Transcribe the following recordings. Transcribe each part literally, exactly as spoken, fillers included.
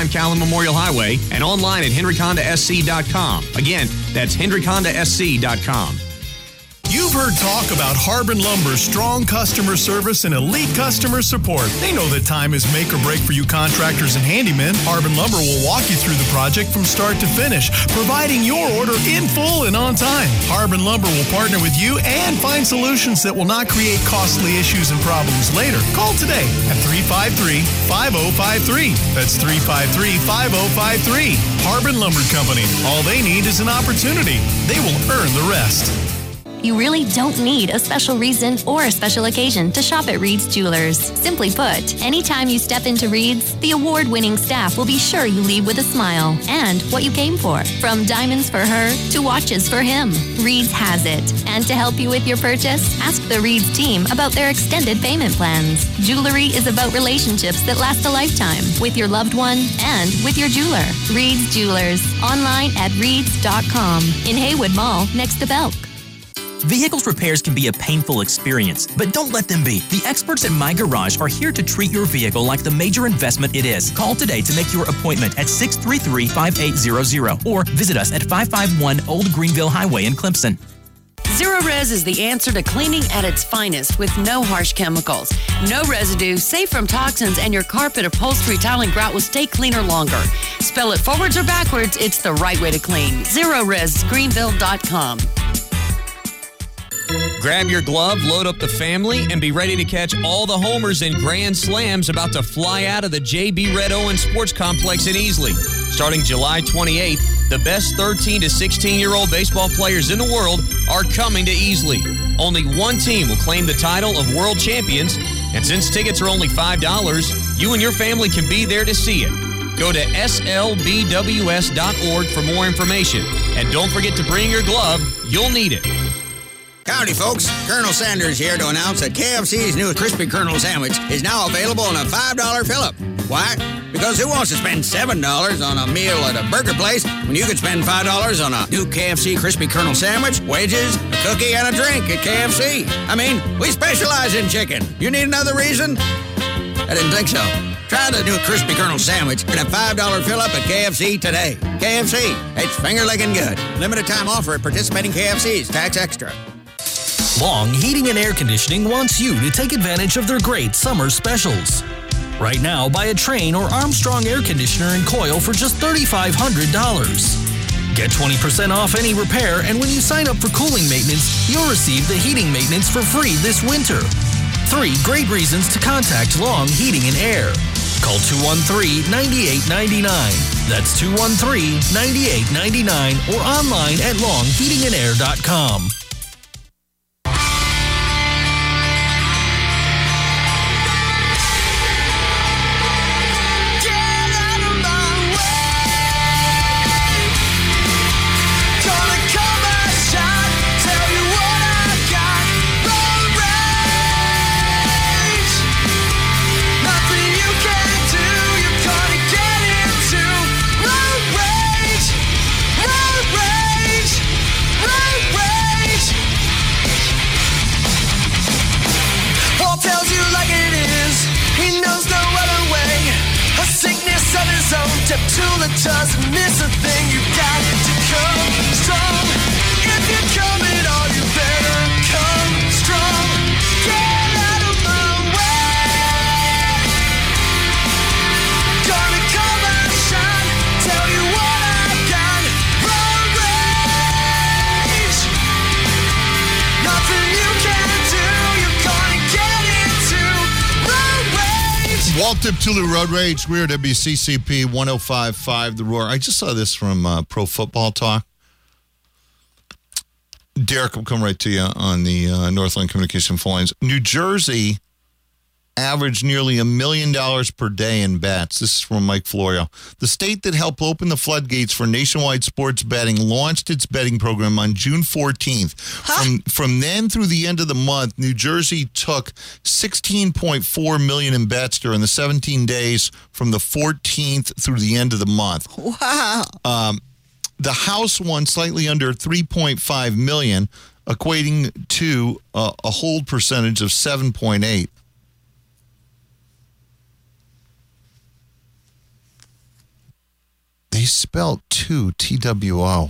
twenty-five Callan Memorial Highway, and online at hendrick honda s c dot com. Again, that's hendrick honda s c dot com. You've heard talk about Harbin Lumber's strong customer service and elite customer support. They know that time is make or break for you contractors and handymen. Harbin Lumber will walk you through the project from start to finish, providing your order in full and on time. Harbin Lumber will partner with you and find solutions that will not create costly issues and problems later. Call today at three five three, five oh five three. That's three five three, five oh five three. Harbin Lumber Company. All they need is an opportunity. They will earn the rest. You really don't need a special reason or a special occasion to shop at Reed's Jewelers. Simply put, anytime you step into Reed's, the award-winning staff will be sure you leave with a smile and what you came for. From diamonds for her to watches for him, Reed's has it. And to help you with your purchase, ask the Reed's team about their extended payment plans. Jewelry is about relationships that last a lifetime with your loved one and with your jeweler. Reed's Jewelers. Online at reeds dot com. In Haywood Mall, next to Belk. Vehicles repairs can be a painful experience, but don't let them be. The experts at My Garage are here to treat your vehicle like the major investment it is. Call today to make your appointment at six three three, five eight zero zero or visit us at five five one Old Greenville Highway in Clemson. Zerorez is the answer to cleaning at its finest with no harsh chemicals. No residue, safe from toxins, and your carpet, upholstery, tile, and grout will stay cleaner longer. Spell it forwards or backwards, it's the right way to clean. Zerorez Greenville dot com. Grab your glove, load up the family, and be ready to catch all the homers and grand slams about to fly out of the J B Red Owen Sports Complex in Easley. Starting July twenty-eighth, the best thirteen to sixteen-year-old baseball players in the world are coming to Easley. Only one team will claim the title of world champions, and since tickets are only five dollars, you and your family can be there to see it. Go to S L B W S dot org for more information. And don't forget to bring your glove. You'll need it. Howdy, folks. Colonel Sanders here to announce that K F C's new Crispy Colonel Sandwich is now available in a five dollar fill-up. Why? Because who wants to spend seven dollars on a meal at a burger place when you could spend five dollars on a new K F C Crispy Colonel Sandwich, wedges, a cookie, and a drink at K F C? I mean, we specialize in chicken. You need another reason? I didn't think so. Try the new Crispy Colonel Sandwich in a five dollar fill-up at K F C today. K F C, it's finger-licking good. Limited time offer at participating K F Cs. Tax extra. Long Heating and Air Conditioning wants you to take advantage of their great summer specials. Right now, buy a Trane or Armstrong air conditioner and coil for just three thousand five hundred dollars. Get twenty percent off any repair, and when you sign up for cooling maintenance, you'll receive the heating maintenance for free this winter. Three great reasons to contact Long Heating and Air. Call two one three, nine eight nine nine. That's two one three, nine eight nine nine or online at long heating and air dot com. Tula doesn't miss a thing. You got to come strong. If you're coming on, you better come strong. Get out of my way. Gonna come and shine. Tell you what I got. Road rage. Nothing you can do. You're gonna get into road rage. Walt Diptulu, Road Rage. We're at W C C P one oh five point five The Roar. I just saw this from uh, Pro Football Talk. Derek will come right to you on the uh, Northland Communication phone lines. New Jersey averaged nearly a million dollars per day in bets. This is from Mike Florio. The state that helped open the floodgates for nationwide sports betting launched its betting program on June fourteenth. Huh? From from then through the end of the month, New Jersey took sixteen point four million dollars in bets during the seventeen days from the fourteenth through the end of the month. Wow. Um, the House won slightly under three point five million dollars, equating to uh, a hold percentage of seven point eight. spelled two, T W O.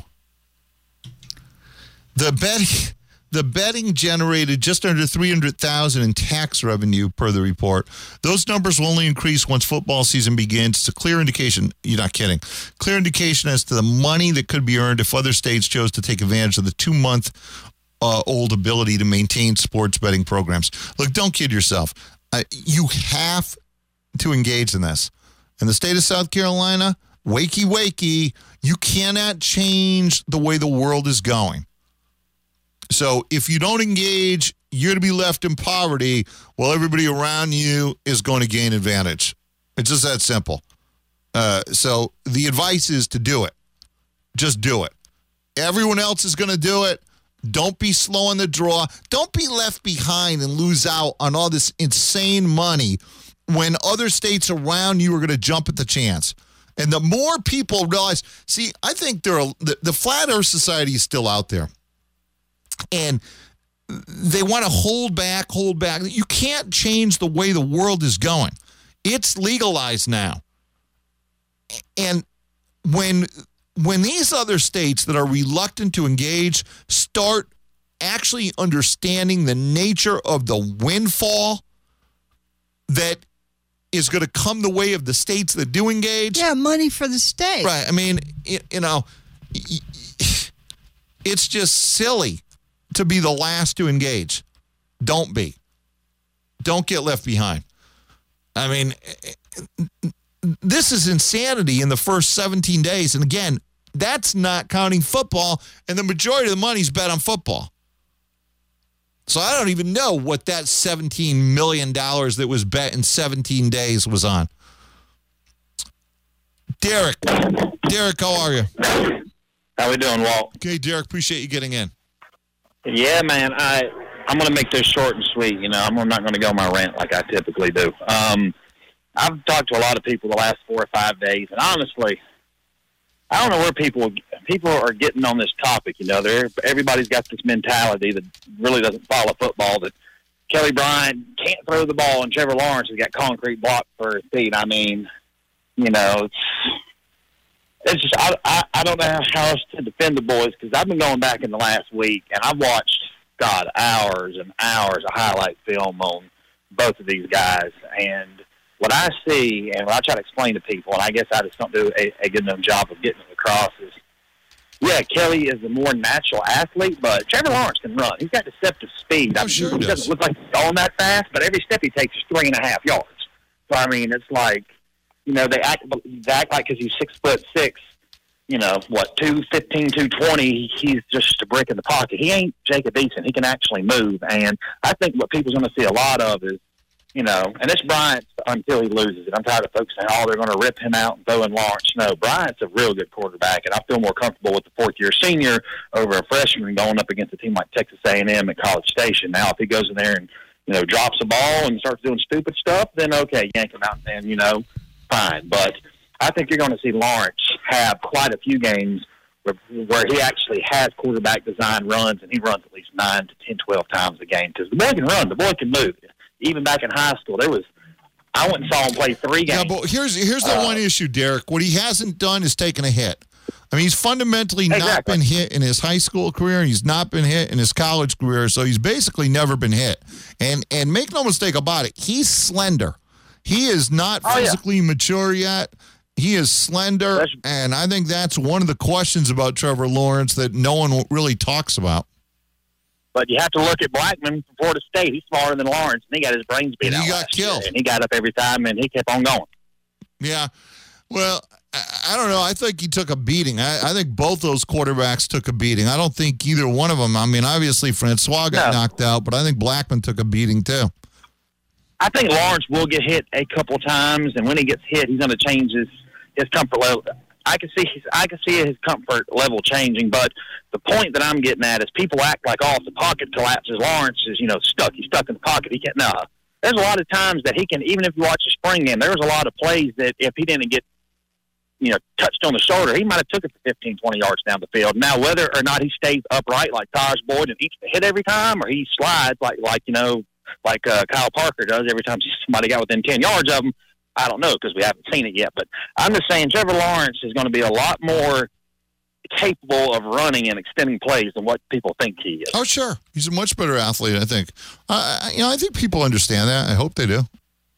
The betting, the betting generated just under three hundred thousand dollars in tax revenue per the report. Those numbers will only increase once football season begins. It's a clear indication, you're not kidding, clear indication as to the money that could be earned if other states chose to take advantage of the two-month uh, old ability to maintain sports betting programs. Look, don't kid yourself. Uh, you have to engage in this. In the state of South Carolina, wakey, wakey, you cannot change the way the world is going. So if you don't engage, you're going to be left in poverty while everybody around you is going to gain advantage. It's just that simple. Uh, so the advice is to do it. Just do it. Everyone else is going to do it. Don't be slow on the draw. Don't be left behind and lose out on all this insane money when other states around you are going to jump at the chance. And the more people realize, see, I think there are, the, the Flat Earth Society is still out there. And they want to hold back, hold back. You can't change the way the world is going. It's legalized now. And when when these other states that are reluctant to engage start actually understanding the nature of the windfall that is going to come the way of the states that do engage. Yeah, money for the state. Right. I mean, it, you know, it's just silly to be the last to engage. Don't be. Don't get left behind. I mean, this is insanity in the first seventeen days. And again, that's not counting football, and the majority of the money's bet on football. So I don't even know what that seventeen million dollars that was bet in seventeen days was on. Derek. Derek, how are you? How we doing, Walt? Okay, Derek, appreciate you getting in. Yeah, man, I, I'm going to make this short and sweet. You know, I'm not going to go my rant like I typically do. Um, I've talked to a lot of people the last four or five days, and honestly, I don't know where people people are getting on this topic. You know, they're, everybody's got this mentality that really doesn't follow football, that Kelly Bryant can't throw the ball and Trevor Lawrence has got concrete blocked for his feet. I mean, you know, it's, it's just, I, I, I don't know how else to defend the boys, because I've been going back in the last week, and I've watched, God, hours and hours of highlight film on both of these guys. And what I see, and what I try to explain to people, and I guess I just don't do a, a good enough job of getting it across, is, yeah, Kelly is a more natural athlete, but Trevor Lawrence can run. He's got deceptive speed. Oh, I mean, sure he does. doesn't look like he's going that fast, but every step he takes is three and a half yards. So, I mean, it's like, you know, they act, they act like because he's six foot six, you know, what, two fifteen, two twenty, he's just a brick in the pocket. He ain't Jacob Eason. He can actually move. And I think what people's going to see a lot of is, you know, and it's Bryant until he loses it. I'm tired of folks saying, oh, they're going to rip him out and throw in Lawrence. No, Bryant's a real good quarterback, and I feel more comfortable with the fourth-year senior over a freshman going up against a team like Texas A and M at College Station. Now, if he goes in there and, you know, drops a ball and starts doing stupid stuff, then okay, yank him out and, you know, fine. But I think you're going to see Lawrence have quite a few games where, where he actually has quarterback design runs, and he runs at least nine to ten, twelve times a game, because the boy can run, the boy can move. Even back in high school, there was, I went and saw him play three games. Yeah, but here's here's the uh, one issue, Derek. What he hasn't done is taken a hit. I mean, he's fundamentally not Exactly. been hit in his high school career, and he's not been hit in his college career, so he's basically never been hit. And and make no mistake about it, he's slender. He is not Oh, yeah. physically mature yet. He is slender, That's- and I think that's one of the questions about Trevor Lawrence that no one really talks about. But you have to look at Blackman from Florida State. He's smaller than Lawrence, and he got his brains beat And he out got last year, killed. and he got up every time, and he kept on going. Yeah. Well, I, I don't know. I think he took a beating. I, I think both those quarterbacks took a beating. I don't think either one of them. I mean, obviously, Francois got No. knocked out, but I think Blackman took a beating, too. I think Lawrence will get hit a couple times, and when he gets hit, he's going to change his, his comfort level. I can see his, I can see his comfort level changing, but the point that I'm getting at is people act like, oh, if the pocket collapses, Lawrence is, you know, stuck. He's stuck in the pocket. He can't. No, there's a lot of times that he can. Even if you watch the spring game, there was a lot of plays that if he didn't get, you know, touched on the shoulder, he might have took it for fifteen, twenty yards down the field. Now, whether or not he stays upright like Tyus Boyd and eats the hit every time, or he slides like, like you know, like uh, Kyle Parker does every time somebody got within ten yards of him, I don't know because we haven't seen it yet. But I'm just saying Trevor Lawrence is going to be a lot more capable of running and extending plays than what people think he is. Oh, sure. He's a much better athlete, I think. Uh, you know, I think people understand that. I hope they do.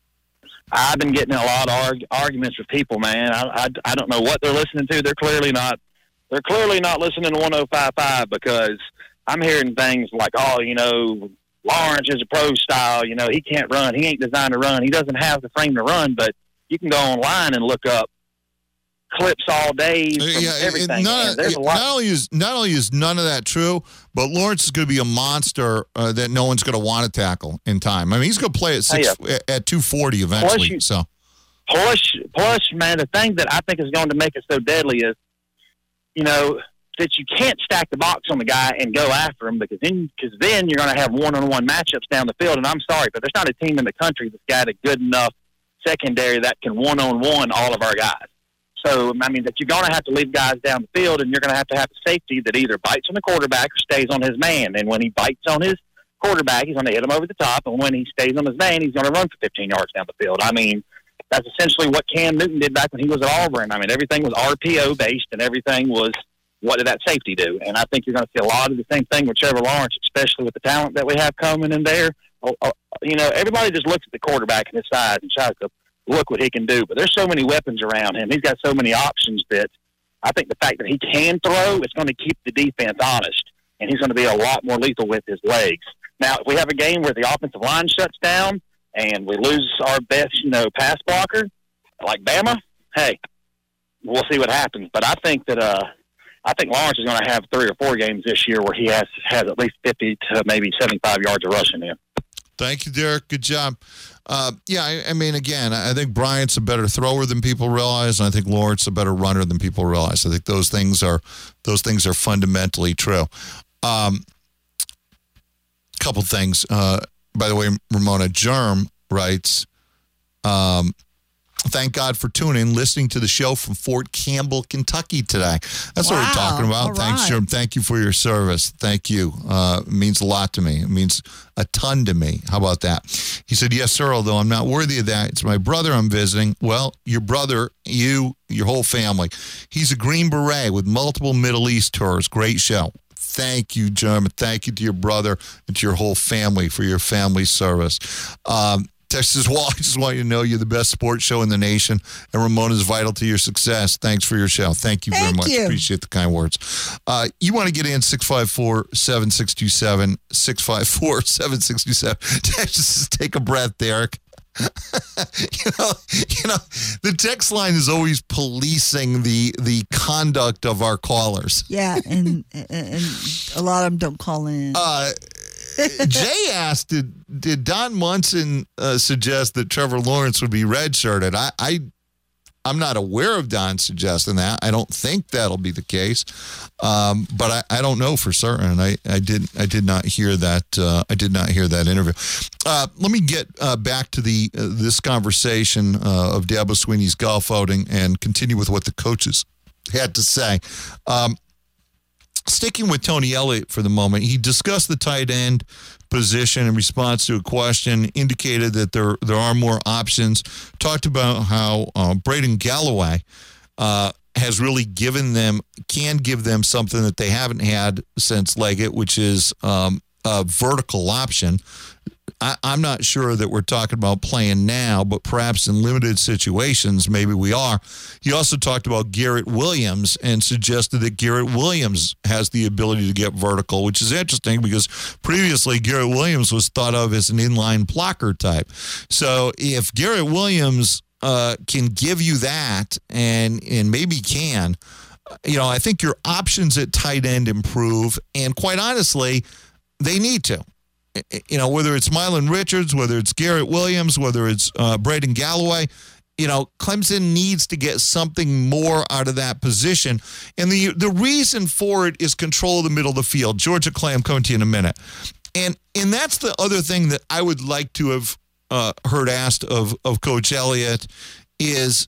I've been getting a lot of arg- arguments with people, man. I, I, I don't know what they're listening to. They're clearly not. They're clearly not listening to one oh five point five because I'm hearing things like, oh, you know, Lawrence is a pro style. You know, he can't run. He ain't designed to run. He doesn't have the frame to run. But you can go online and look up clips all day from yeah, everything. None, There's a lot. Not only is not only is none of that true, but Lawrence is going to be a monster uh, that no one's going to want to tackle in time. I mean, he's going to play at six Oh, yeah. at two forty eventually. Plus you- so Plus, plus, man, the thing that I think is going to make it so deadly is, you know, that you can't stack the box on the guy and go after him because then, cause then you're going to have one-on-one matchups down the field. And I'm sorry, but there's not a team in the country that's got a good enough secondary that can one-on-one all of our guys. So, I mean, that you're going to have to leave guys down the field, and you're going to have to have a safety that either bites on the quarterback or stays on his man. And when he bites on his quarterback, he's going to hit him over the top. And when he stays on his man, he's going to run for fifteen yards down the field. I mean, that's essentially what Cam Newton did back when he was at Auburn. I mean, everything was R P O-based, and everything was what did that safety do. And I think you're going to see a lot of the same thing with Trevor Lawrence, especially with the talent that we have coming in there. You know, everybody just looks at the quarterback and his size and tries to look what he can do. But there's so many weapons around him. He's got so many options that I think the fact that he can throw is going to keep the defense honest, and he's going to be a lot more lethal with his legs. Now, if we have a game where the offensive line shuts down and we lose our best, you know, pass blocker, like Bama, hey, we'll see what happens. But I think that uh, I think Lawrence is going to have three or four games this year where he has has at least fifty to maybe seventy-five yards of rushing in. Thank you, Derek. Good job. Uh, yeah, I, I mean, again, I think Bryant's a better thrower than people realize, and I think Lawrence a better runner than people realize. I think those things are those things are fundamentally true. Um, couple things. Uh, by the way, Ramona Germ writes, um, thank God for tuning, listening to the show from Fort Campbell, Kentucky today. That's Wow. what we're talking about. All Thanks, right. Germ. Thank you for your service. Thank you. Uh, it means a lot to me. It means a ton to me. How about that? He said, yes, sir, although I'm not worthy of that. It's my brother I'm visiting. Well, your brother, you, your whole family. He's a Green Beret with multiple Middle East tours. Great show. Thank you, Germ. Thank you to your brother and to your whole family for your family service. Um, Text says, well, I just want you to know you're the best sports show in the nation, and Ramona is vital to your success. Thanks for your show. Thank you very Thank much. you. Appreciate the kind words. Uh, you want to get in six five four, seven six two seven, six five four, seven six two seven. Text says, take a breath, Derek. you know, you know, the text line is always policing the the conduct of our callers. Yeah, and, and, and a lot of them don't call in. Uh, Jay asked, did did Don Munson uh, suggest that Trevor Lawrence would be redshirted? I, I, I'm not aware of Don suggesting that. I don't think that'll be the case, um, but I, I don't know for certain. I, I did I did not hear that. Uh, I did not hear that interview. Uh, let me get uh, back to the uh, this conversation uh, of Dabo Swinney's golf outing and continue with what the coaches had to say. Um, Sticking with Tony Elliott for the moment, he discussed the tight end position in response to a question, indicated that there there are more options, talked about how uh, Braden Galloway uh, has really given them, can give them something that they haven't had since Leggett, which is um, a vertical option. I, I'm not sure that we're talking about playing now, but perhaps in limited situations, maybe we are. He also talked about Garrett Williams and suggested that Garrett Williams has the ability to get vertical, which is interesting because previously Garrett Williams was thought of as an inline blocker type. So if Garrett Williams uh, can give you that, and and maybe can, you know, I think your options at tight end improve, and quite honestly, they need to. You know, whether it's Mylan Richards, whether it's Garrett Williams, whether it's uh, Braden Galloway, you know, Clemson needs to get something more out of that position. And the the reason for it is control of the middle of the field. Georgia Clay, I'm coming to you in a minute. And and that's the other thing that I would like to have uh, heard asked of, of Coach Elliott is,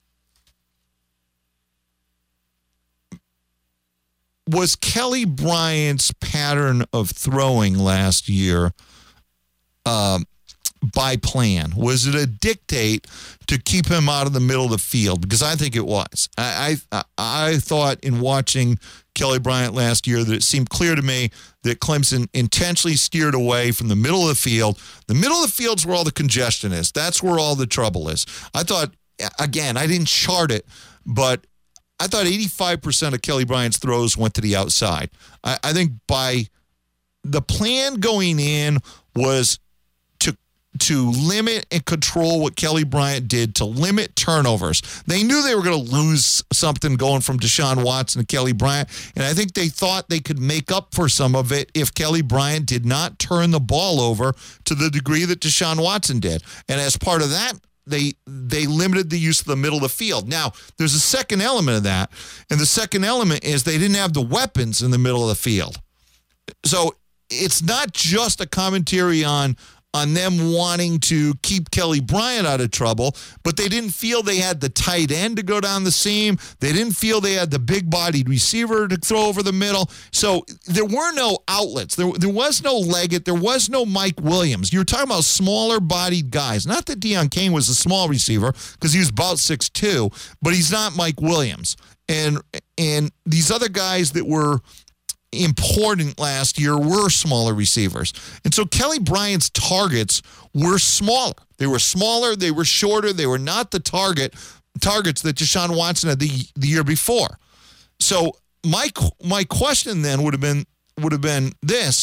was Kelly Bryant's pattern of throwing last year um, by plan? Was it a dictate to keep him out of the middle of the field? Because I think it was. I I, I thought in watching Kelly Bryant last year that it seemed clear to me that Clemson intentionally steered away from the middle of the field. The middle of the field's where all the congestion is. That's where all the trouble is. I thought, again, I didn't chart it, but I thought eighty-five percent of Kelly Bryant's throws went to the outside. I, I think by the plan going in was to to limit and control what Kelly Bryant did, to limit turnovers. They knew they were going to lose something going from Deshaun Watson to Kelly Bryant, and I think they thought they could make up for some of it if Kelly Bryant did not turn the ball over to the degree that Deshaun Watson did. And as part of that, They they limited the use of the middle of the field. Now, there's a second element of that, and the second element is they didn't have the weapons in the middle of the field. So it's not just a commentary on on them wanting to keep Kelly Bryant out of trouble, but they didn't feel they had the tight end to go down the seam. They didn't feel they had the big-bodied receiver to throw over the middle. So there were no outlets. There, there was no Leggett. There was no Mike Williams. You were talking about smaller-bodied guys. Not that Deion Kane was a small receiver because he was about six two, but he's not Mike Williams. And and these other guys that were important last year were smaller receivers. And so Kelly Bryant's targets were smaller. They were smaller, they were shorter, they were not the target targets that Deshaun Watson had the, the year before. So my my question then would have been would have been this.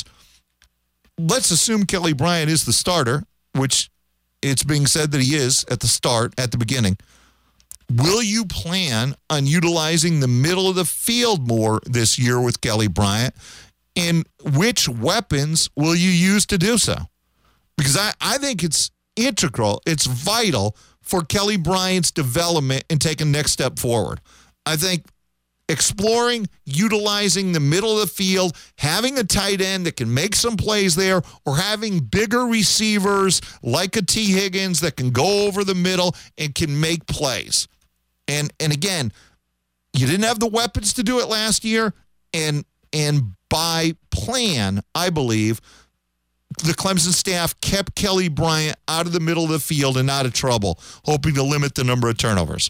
Let's assume Kelly Bryant is the starter, which it's being said that he is at the start, at the beginning. Will you plan on utilizing the middle of the field more this year with Kelly Bryant? And which weapons will you use to do so? Because I, I think it's integral, it's vital for Kelly Bryant's development and taking the next step forward. I think exploring, utilizing the middle of the field, having a tight end that can make some plays there, or having bigger receivers like a T. Higgins that can go over the middle and can make plays. And and again, you didn't have the weapons to do it last year, and and by plan, I believe, the Clemson staff kept Kelly Bryant out of the middle of the field and out of trouble, hoping to limit the number of turnovers.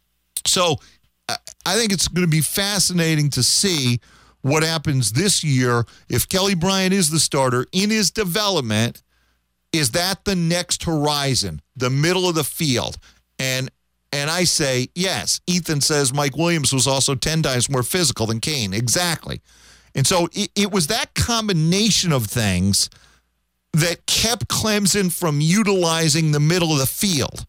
So I think it's going to be fascinating to see what happens this year if Kelly Bryant is the starter in his development. Is that the next horizon, the middle of the field? And And I say, yes. Ethan says Mike Williams was also ten times more physical than Kane. Exactly. And so it, it was that combination of things that kept Clemson from utilizing the middle of the field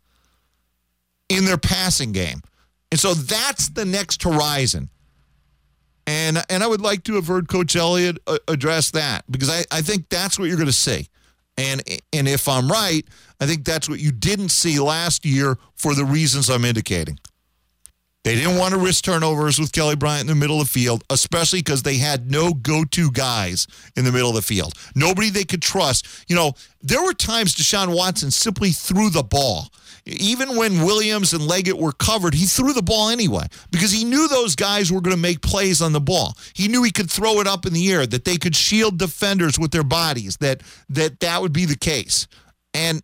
in their passing game. And so that's the next horizon. And and I would like to have heard Coach Elliott uh, address that, because I, I think that's what you're going to see. And and if I'm right, I think that's what you didn't see last year for the reasons I'm indicating. They didn't want to risk turnovers with Kelly Bryant in the middle of the field, especially because they had no go-to guys in the middle of the field. Nobody they could trust. You know, there were times Deshaun Watson simply threw the ball. Even when Williams and Leggett were covered, he threw the ball anyway because he knew those guys were going to make plays on the ball. He knew he could throw it up in the air, that they could shield defenders with their bodies, that that, that would be the case. And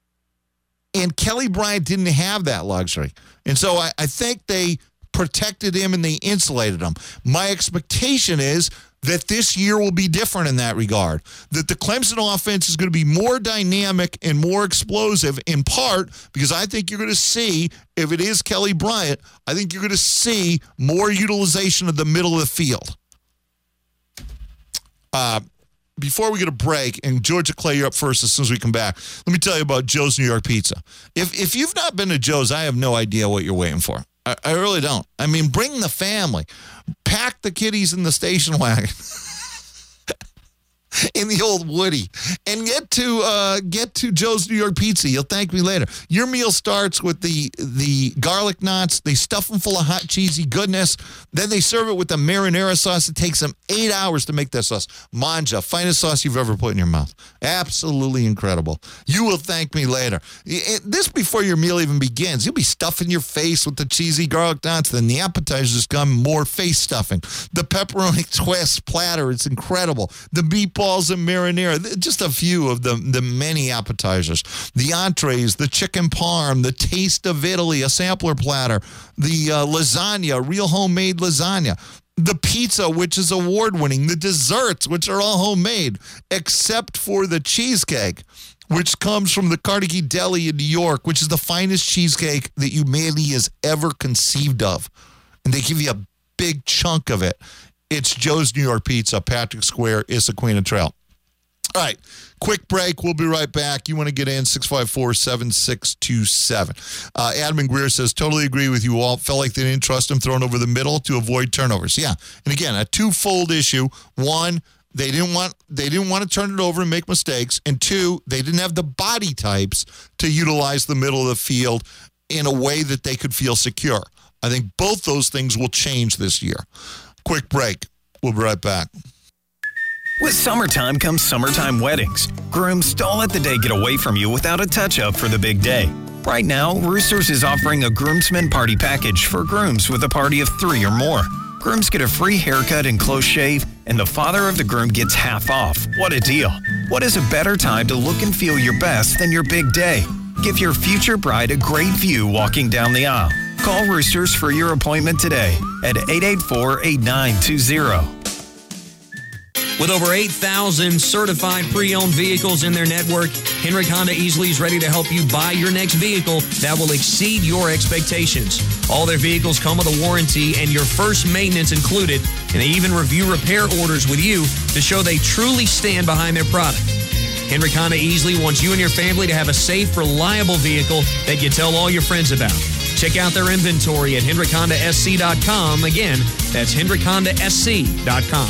And Kelly Bryant didn't have that luxury. And so I, I think they protected him and they insulated him. My expectation is that this year will be different in that regard, that the Clemson offense is going to be more dynamic and more explosive, in part because I think you're going to see, if it is Kelly Bryant, I think you're going to see more utilization of the middle of the field. Uh, Before we get a break, and Georgia Clay, you're up first as soon as we come back, let me tell you about Joe's New York Pizza. If if you've not been to Joe's, I have no idea what you're waiting for. I, I really don't. I mean, bring the family. Pack the kiddies in the station wagon. In the old Woody, and get to uh, get to Joe's New York Pizza. You'll thank me later. Your meal starts with the the garlic knots. They stuff them full of hot, cheesy goodness. Then they serve it with the marinara sauce. It takes them eight hours to make that sauce. Manja, finest sauce you've ever put in your mouth. Absolutely incredible. You will thank me later. It, this before your meal even begins. You'll be stuffing your face with the cheesy garlic knots. Then the appetizers come, more face stuffing. The pepperoni twist platter, it's incredible. The meatball meatballs and marinara. Just a few of the, the many appetizers. The entrees, the chicken parm, the taste of Italy, a sampler platter, the uh, lasagna, real homemade lasagna. The pizza, which is award-winning, the desserts, which are all homemade, except for the cheesecake, which comes from the Carnegie Deli in New York, which is the finest cheesecake that humanity has ever conceived of. And they give you a big chunk of it. It's Joe's New York Pizza, Patrick Square, Issaquah Trail. All right, quick break. We'll be right back. You want to get in, six five four, seven six two seven. Uh, Adam and Greer says, totally agree with you all. Felt like they didn't trust him thrown over the middle to avoid turnovers. Yeah, and again, a twofold issue. One, they didn't want they didn't want to turn it over and make mistakes. And two, they didn't have the body types to utilize the middle of the field in a way that they could feel secure. I think both those things will change this year. Quick break. We'll be right back. With summertime comes summertime weddings. Grooms, don't let the day get away from you without a touch-up for the big day. Right now, Roosters is offering a groomsmen party package for grooms with a party of three or more. Grooms get a free haircut and close shave, and the father of the groom gets half off. What a deal. What is a better time to look and feel your best than your big day? Give your future bride a great view walking down the aisle. Call Roosters for your appointment today at eight eight four, eight nine two zero. With over eight thousand certified pre-owned vehicles in their network, Hendrick Honda easily is ready to help you buy your next vehicle that will exceed your expectations. All their vehicles come with a warranty and your first maintenance included, and they even review repair orders with you to show they truly stand behind their product. Hendrick Honda easily wants you and your family to have a safe, reliable vehicle that you tell all your friends about. Check out their inventory at Hendrick Honda S C dot com. Again, that's Hendrick Honda S C dot com.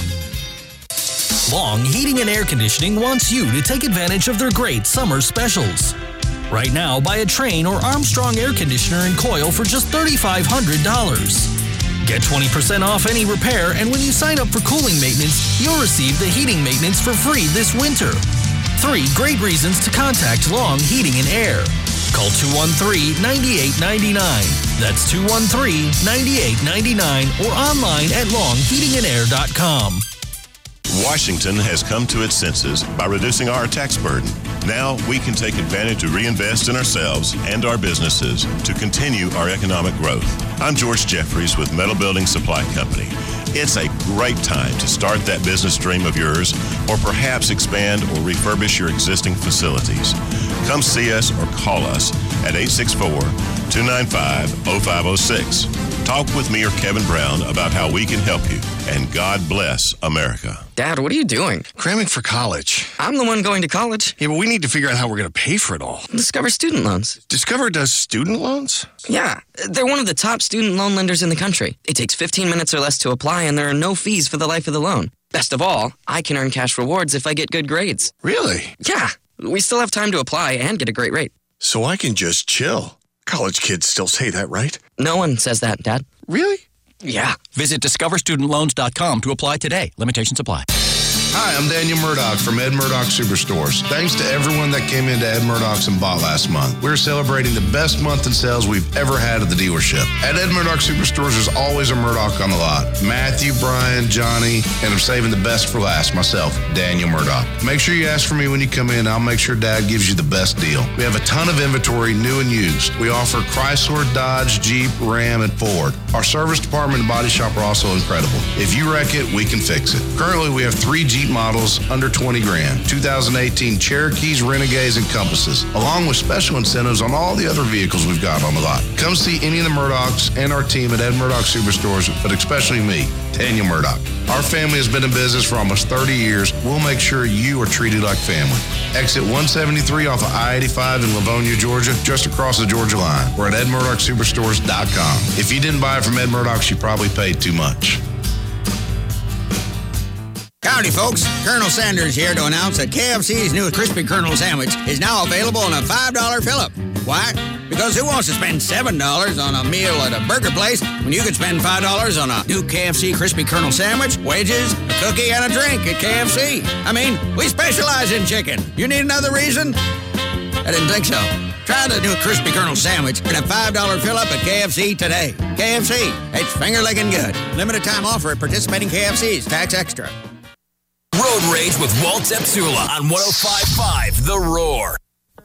Long Heating and Air Conditioning wants you to take advantage of their great summer specials. Right now, buy a Trane or Armstrong air conditioner and coil for just three thousand five hundred dollars. Get twenty percent off any repair, and when you sign up for cooling maintenance, you'll receive the heating maintenance for free this winter. Three great reasons to contact Long Heating and Air. Call two one three, nine eight nine nine. That's two one three, nine eight nine nine or online at long heating and air dot com. Washington has come to its senses by reducing our tax burden. Now we can take advantage to reinvest in ourselves and our businesses to continue our economic growth. I'm George Jeffries with Metal Building Supply Company. It's a great time to start that business dream of yours, or perhaps expand or refurbish your existing facilities. Come see us or call us at eight six four, two nine five, oh five oh six. Talk with me or Kevin Brown about how we can help you. And God bless America. Dad, what are you doing? Cramming for college. I'm the one going to college. Yeah, but we need to figure out how we're going to pay for it all. Discover Student Loans. Discover does student loans? Yeah, they're one of the top student loan lenders in the country. It takes fifteen minutes or less to apply, and there are no fees for the life of the loan. Best of all, I can earn cash rewards if I get good grades. Really? Yeah, we still have time to apply and get a great rate. So I can just chill. College kids still say that, right? No one says that, Dad. Really? Yeah. Visit discover student loans dot com to apply today. Limitations apply. Hi, I'm Daniel Murdoch from Ed Murdoch Superstores. Thanks to everyone that came into Ed Murdoch's and bought last month. We're celebrating the best month in sales we've ever had at the dealership. At Ed Murdoch Superstores, there's always a Murdoch on the lot. Matthew, Brian, Johnny, and I'm saving the best for last, myself, Daniel Murdoch. Make sure you ask for me when you come in. I'll make sure Dad gives you the best deal. We have a ton of inventory, new and used. We offer Chrysler, Dodge, Jeep, Ram, and Ford. Our service department and body shop are also incredible. If you wreck it, we can fix it. Currently, we have three Jeep models under twenty grand. two thousand eighteen Cherokees, Renegades, and Compasses, along with special incentives on all the other vehicles we've got on the lot. Come see any of the Murdochs and our team at Ed Murdoch Superstores, but especially me, Daniel Murdoch. Our family has been in business for almost thirty years. We'll make sure you are treated like family. Exit one seventy-three off of I eighty-five in Livonia, Georgia, just across the Georgia line. We're at ed murdoch superstores dot com. If you didn't buy it from Ed Murdoch's, you probably paid too much. Howdy, folks. Colonel Sanders here to announce that K F C's new Crispy Colonel Sandwich is now available in a five dollar fill-up. Why? Because who wants to spend seven dollars on a meal at a burger place when you could spend five dollars on a new K F C Crispy Colonel Sandwich, wedges, a cookie, and a drink at K F C? I mean, we specialize in chicken. You need another reason? I didn't think so. Try the new Crispy Colonel Sandwich in a five dollar fill-up at K F C today. K F C, it's finger-licking good. Limited time offer at participating K F Cs. Tax extra. Road Rage with Walt Zepsula on one oh five point five The Roar.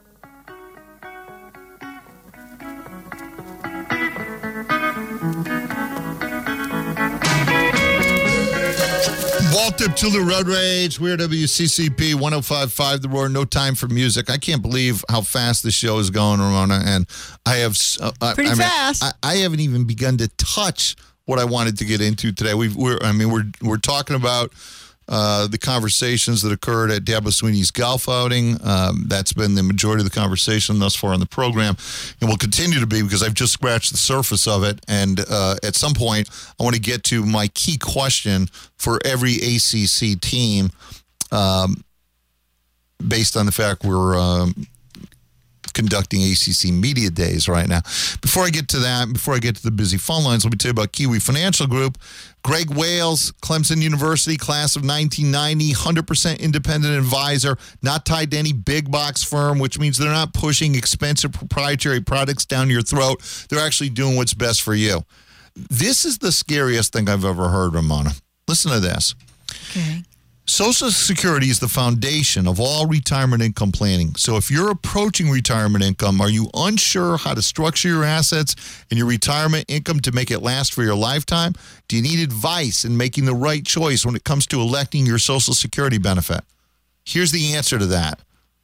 Walt Zepsula, Road Rage. We're W C C P one oh five point five The Roar. No time for music. I can't believe how fast this show is going, Ramona. And I have uh, I- Pretty I mean, fast. I, I haven't even begun to touch what I wanted to get into today. We've, we're, I mean, we're we're talking about uh, the conversations that occurred at Dabo Sweeney's golf outing. Um, that's been the majority of the conversation thus far on the program, and will continue to be because I've just scratched the surface of it. And uh, at some point, I want to get to my key question for every A C C team, um, based on the fact we're um, conducting A C C Media Days right now. Before I get to that, before I get to the busy phone lines, let me tell you about Kiwi Financial Group. Greg Wales, Clemson University, class of nineteen ninety, one hundred percent independent advisor, not tied to any big box firm, which means they're not pushing expensive proprietary products down your throat. They're actually doing what's best for you. This is the scariest thing I've ever heard, Ramona. Listen to this. Okay. Social Security is the foundation of all retirement income planning. So if you're approaching retirement income, are you unsure how to structure your assets and your retirement income to make it last for your lifetime? Do you need advice in making the right choice when it comes to electing your Social Security benefit? Here's the answer to that.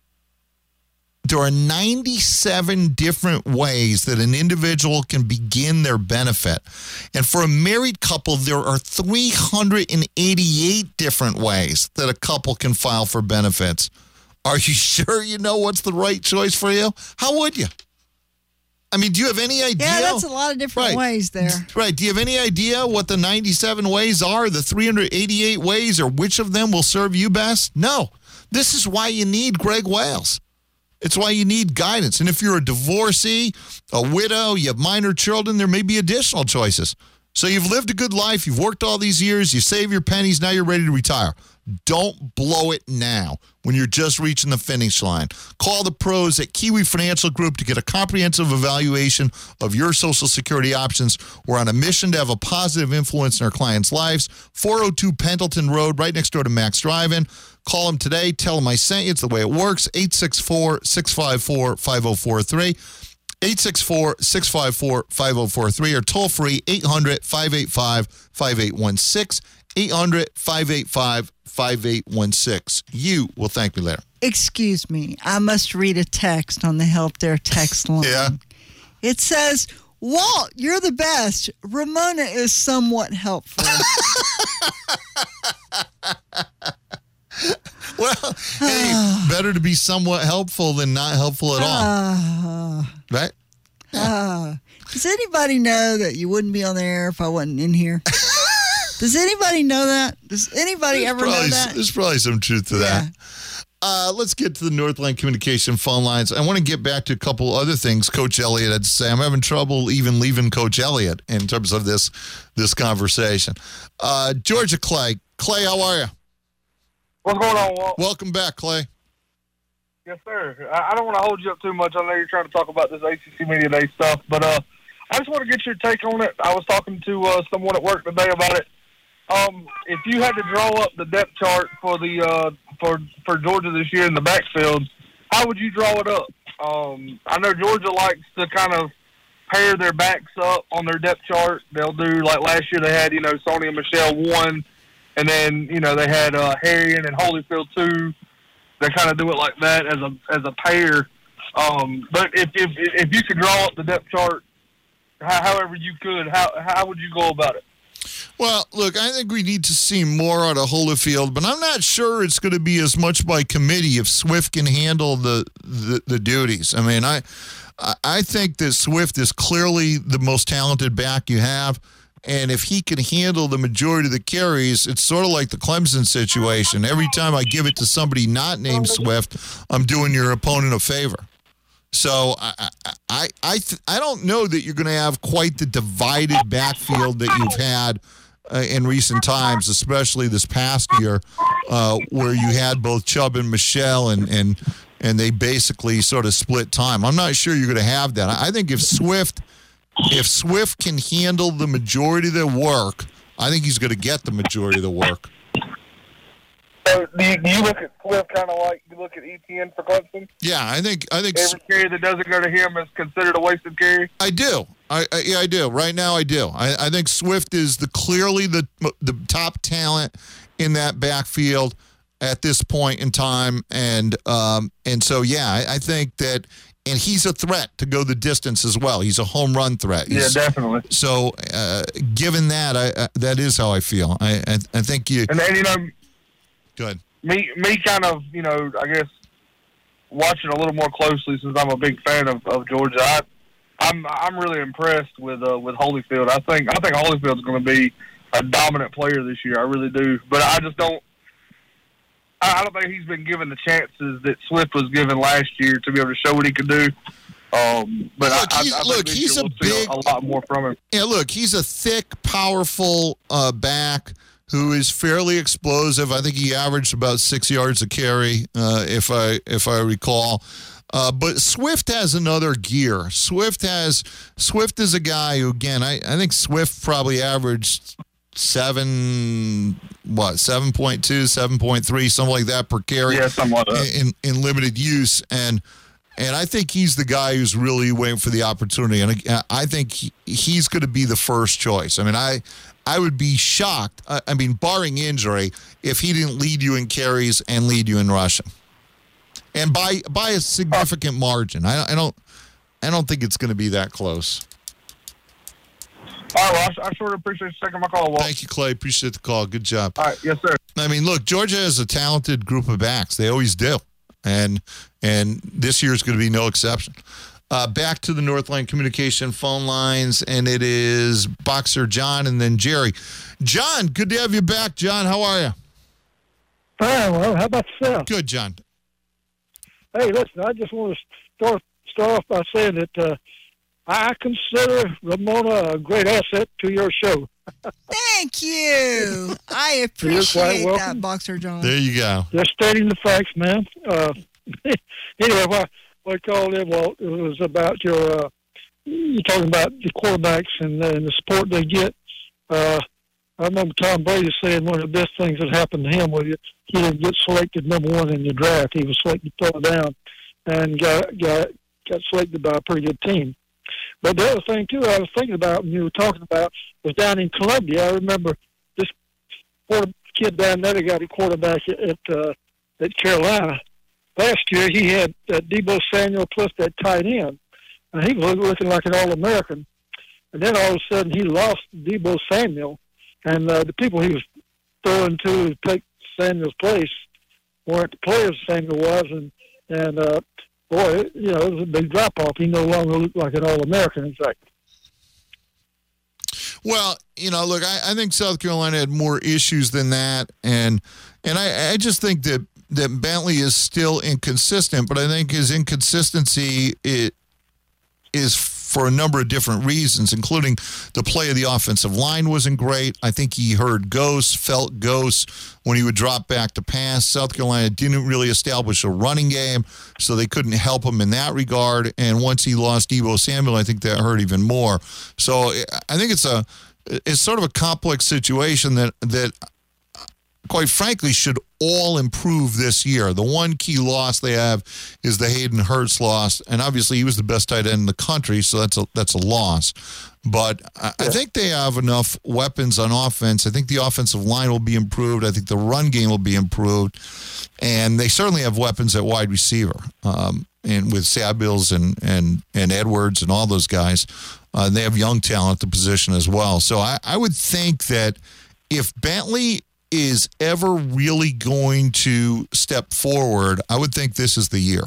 There are ninety-seven different ways that an individual can begin their benefit. And for a married couple, there are three hundred eighty-eight different ways that a couple can file for benefits. Are you sure you know what's the right choice for you? How would you? I mean, do you have any idea? Yeah, that's a lot of different Right. ways there. Right. Do you have any idea what the ninety-seven ways are, the three hundred eighty-eight ways, or which of them will serve you best? No. This is why you need Greg Wales. It's why you need guidance. And if you're a divorcee, a widow, you have minor children, there may be additional choices. So you've lived a good life. You've worked all these years. You save your pennies. Now you're ready to retire. Don't blow it now when you're just reaching the finish line. Call the pros at Kiwi Financial Group to get a comprehensive evaluation of your Social Security options. We're on a mission to have a positive influence in our clients' lives. four oh two Pendleton Road, right next door to Max Drive-In. Call them today. Tell them I sent you. It's the way it works. eight six four, six five four, five oh four three. eight six four, six five four, five oh four three or toll free eight hundred, five eight five, five eight one six. eight hundred, five eight five, five eight one six. You will thank me later. Excuse me. I must read a text on the Help There text line. Yeah. It says, Walt, you're the best. Ramona is somewhat helpful. Well, hey, better to be somewhat helpful than not helpful at all. Uh, Right? uh, does anybody know that you wouldn't be on the air if I wasn't in here? Does anybody know that? Does anybody There's ever probably, know that? There's probably some truth to that. Uh, let's get to the Northland Communication phone lines. I want to get back to a couple other things Coach Elliott had to say. I'm having trouble even leaving Coach Elliott in terms of this this conversation. Uh, Georgia Clay. Clay, how are you? What's going on, Walt? Welcome back, Clay. Yes, sir. I I don't want to hold you up too much. I know you're trying to talk about this A C C Media Day stuff, but uh, I just want to get your take on it. I was talking to uh, someone at work today about it. Um, if you had to draw up the depth chart for the uh, for for Georgia this year in the backfield, how would you draw it up? Um, I know Georgia likes to kind of pair their backs up on their depth chart. They'll do like last year they had, you know, Sony and Michelle one, and then you know they had uh, Harrion and Holyfield two. They kind of do it like that as a as a pair. Um, but if if if you could draw up the depth chart, however you could, how how would you go about it? Well, look, I think we need to see more out of Holyfield, but I'm not sure it's going to be as much by committee if Swift can handle the, the, the duties. I mean, I I think that Swift is clearly the most talented back you have, and if he can handle the majority of the carries, it's sort of like the Clemson situation. Every time I give it to somebody not named Swift, I'm doing your opponent a favor. So I I I, th- I don't know that you're going to have quite the divided backfield that you've had uh, in recent times, especially this past year, uh, where you had both Chubb and Michelle, and and and they basically sort of split time. I'm not sure you're going to have that. I think if Swift if Swift can handle the majority of the work, I think he's going to get the majority of the work. Uh, So do you, do you look at Swift kind of like you look at E T N for Clemson? Yeah, I think I think Every carry that doesn't go to him is considered a wasted carry. I do. I, I yeah, I do. Right now, I do. I, I think Swift is the clearly the the top talent in that backfield at this point in time, and um and so yeah, I, I think that, and he's a threat to go the distance as well. He's a home run threat. He's, yeah, definitely. So, uh, given that, I, I that is how I feel. I I, I think you. And then you know, good. Me me kind of you know I guess watching a little more closely since I'm a big fan of, of Georgia. I, I'm I'm really impressed with uh, with Holyfield. I think I think Holyfield's going to be a dominant player this year. I really do. But I just don't. I don't think he's been given the chances that Swift was given last year to be able to show what he could do. Um, but look, I, he's, I, I look, think he's a we'll big, a, a lot more from him. Yeah, look, he's a thick, powerful uh, back who is fairly explosive. I think he averaged about six yards a carry, uh, if I if I recall. Uh, but Swift has another gear. Swift has Swift is a guy who, again, I, I think Swift probably averaged seven, what, seven point two, seven point three, something like that per carry. Yeah, something like that. In, in limited use. And and I think he's the guy who's really waiting for the opportunity. And I, I think he, he's going to be the first choice. I mean, I I would be shocked, I, I mean, barring injury, if he didn't lead you in carries and lead you in rushing. And by by a significant margin. I, I don't I don't think it's going to be that close. All right, Ross, I sure appreciate you taking my call, Walt. Thank you, Clay. Appreciate the call. Good job. All right, yes, sir. I mean, look, Georgia has a talented group of backs. They always do. And and this year is going to be no exception. Uh, back to the Northland Communication phone lines, and it is Boxer John and then Jerry. John, good to have you back. John, how are you? Fine. Well, how about yourself? Good, John. Hey, listen, I just want to start start off by saying that uh, I consider Ramona a great asset to your show. Thank you. I You're quite appreciate welcome. that, Boxer John. There you go. Just stating the facts, man. Uh, anyway, what what I called in, Walt, it was about your, uh, you're talking about the quarterbacks and, uh, and the support they get. Uh, I remember Tom Brady saying one of the best things that happened to him was he didn't get selected number one in the draft. He was selected further down and got, got, got selected by a pretty good team. But the other thing, too, I was thinking about when you were talking about was down in Columbia. I remember this quarter, kid down there that got a quarterback at at, uh, at Carolina. Last year, he had uh, Deebo Samuel plus that tight end. And he was looking like an All-American. And then all of a sudden, he lost Deebo Samuel. And uh, the people he was throwing to to take Samuel's place weren't the players Samuel was. And, and uh, boy, it, you know, it was a big drop-off. He no longer looked like an All-American, in fact. Well, you know, look, I, I think South Carolina had more issues than that, and and I, I just think that, that Bentley is still inconsistent, but I think his inconsistency it is for a number of different reasons, including the play of the offensive line wasn't great. I think he heard ghosts, felt ghosts when he would drop back to pass. South Carolina didn't really establish a running game, so they couldn't help him in that regard. And once he lost Deebo Samuel, I think that hurt even more. So I think it's a it's sort of a complex situation that that quite frankly should all improve this year. The one key loss they have is the Hayden Hurst loss, and obviously he was the best tight end in the country, so that's a that's a loss. But I, I think they have enough weapons on offense. I think the offensive line will be improved. I think the run game will be improved, and they certainly have weapons at wide receiver. Um, and with Samuels and and and Edwards and all those guys, uh, they have young talent at the position as well. So I, I would think that if Bentley is ever really going to step forward, I would think this is the year.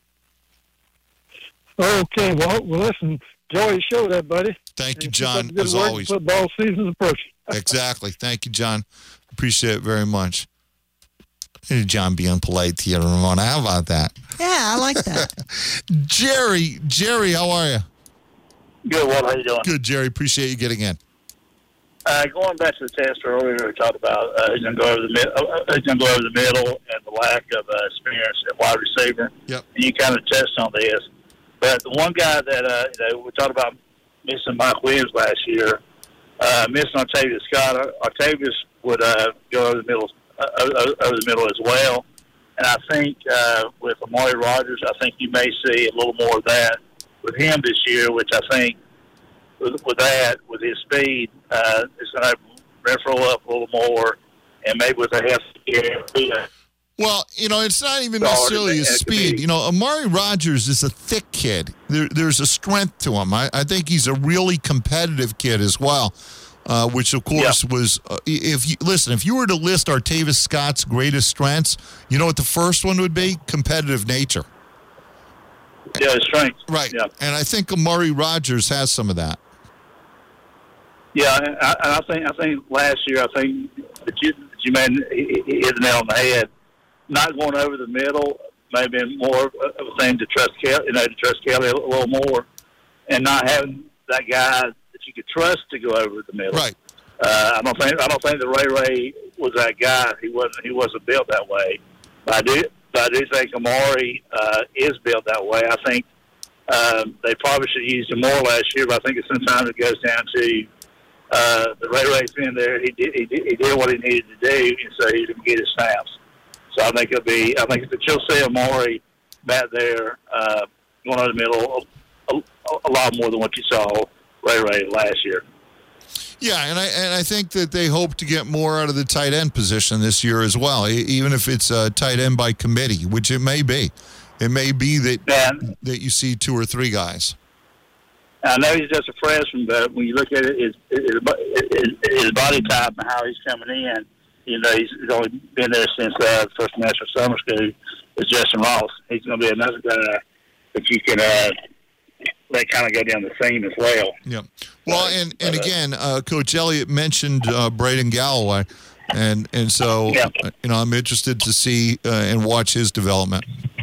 Okay, well, well listen, enjoy your show there, buddy. Thank you, And John, keep up the good as work. always. Football season is approaching. Exactly. Thank you, John. Appreciate it very much. Hey, John being polite to you, Ramona. How about that? Yeah, I like that. Jerry, Jerry, how are you? Good, Walt. How you doing? Good, Jerry. Appreciate you getting in. Uh, going back to the test earlier, we talked about uh, he's going to go over the mid, uh, he's going to go over the middle and the lack of uh, experience at wide receiver. Yep. And you kind of touched on this, but the one guy that uh, you know we talked about missing Mike Williams last year, uh, missing Octavius Scott. Octavius would uh, go over the middle uh, over the middle as well. And I think uh, with Amari Rogers, I think you may see a little more of that with him this year, which I think with, with that, with his speed, uh, it's going to roll up a little more, and maybe with a hefty. Well, you know, it's not even necessarily his speed. You know, Amari Rogers is a thick kid. There, there's a strength to him. I, I think he's a really competitive kid as well, uh, which, of course, yeah. was uh, – if you listen, if you were to list Artavis Scott's greatest strengths, you know what the first one would be? Competitive nature. Yeah, his strength. Right. Yeah. And I think Amari Rogers has some of that. Yeah, and I, and I think I think last year, I think that you, that you man hit the nail on the head. Not going over the middle may have been more of a thing to trust Kelly, you know, to trust Kelly a little more, and not having that guy that you could trust to go over the middle. Right. Uh, I don't think I don't think that Ray Ray was that guy. He wasn't. He wasn't built that way. But I do. But I do think Amari uh, is built that way. I think um, they probably should have used him more last year. But I think sometimes it goes down to uh, the Ray Ray's been there. He did. He did, he did what he needed to do, and so he didn't get his snaps. So I think it'll be. I think that you'll see Amari back there uh, going over the middle a, a, a lot more than what you saw Ray Ray last year. Yeah, and I and I think that they hope to get more out of the tight end position this year as well, even if it's a tight end by committee, which it may be. It may be that Man, that you see two or three guys. I know he's just a freshman, but when you look at it, his, his, his body type and how he's coming in, you know, he's only been there since uh, the first national summer school. Is Justin Ross. He's going to be another guy that you can uh, let kind of go down the seam as well. Yeah. Well, and, and again, uh, Coach Elliott mentioned uh, Braden Galloway, and and so yeah. uh, you know I'm interested to see uh, and watch his development.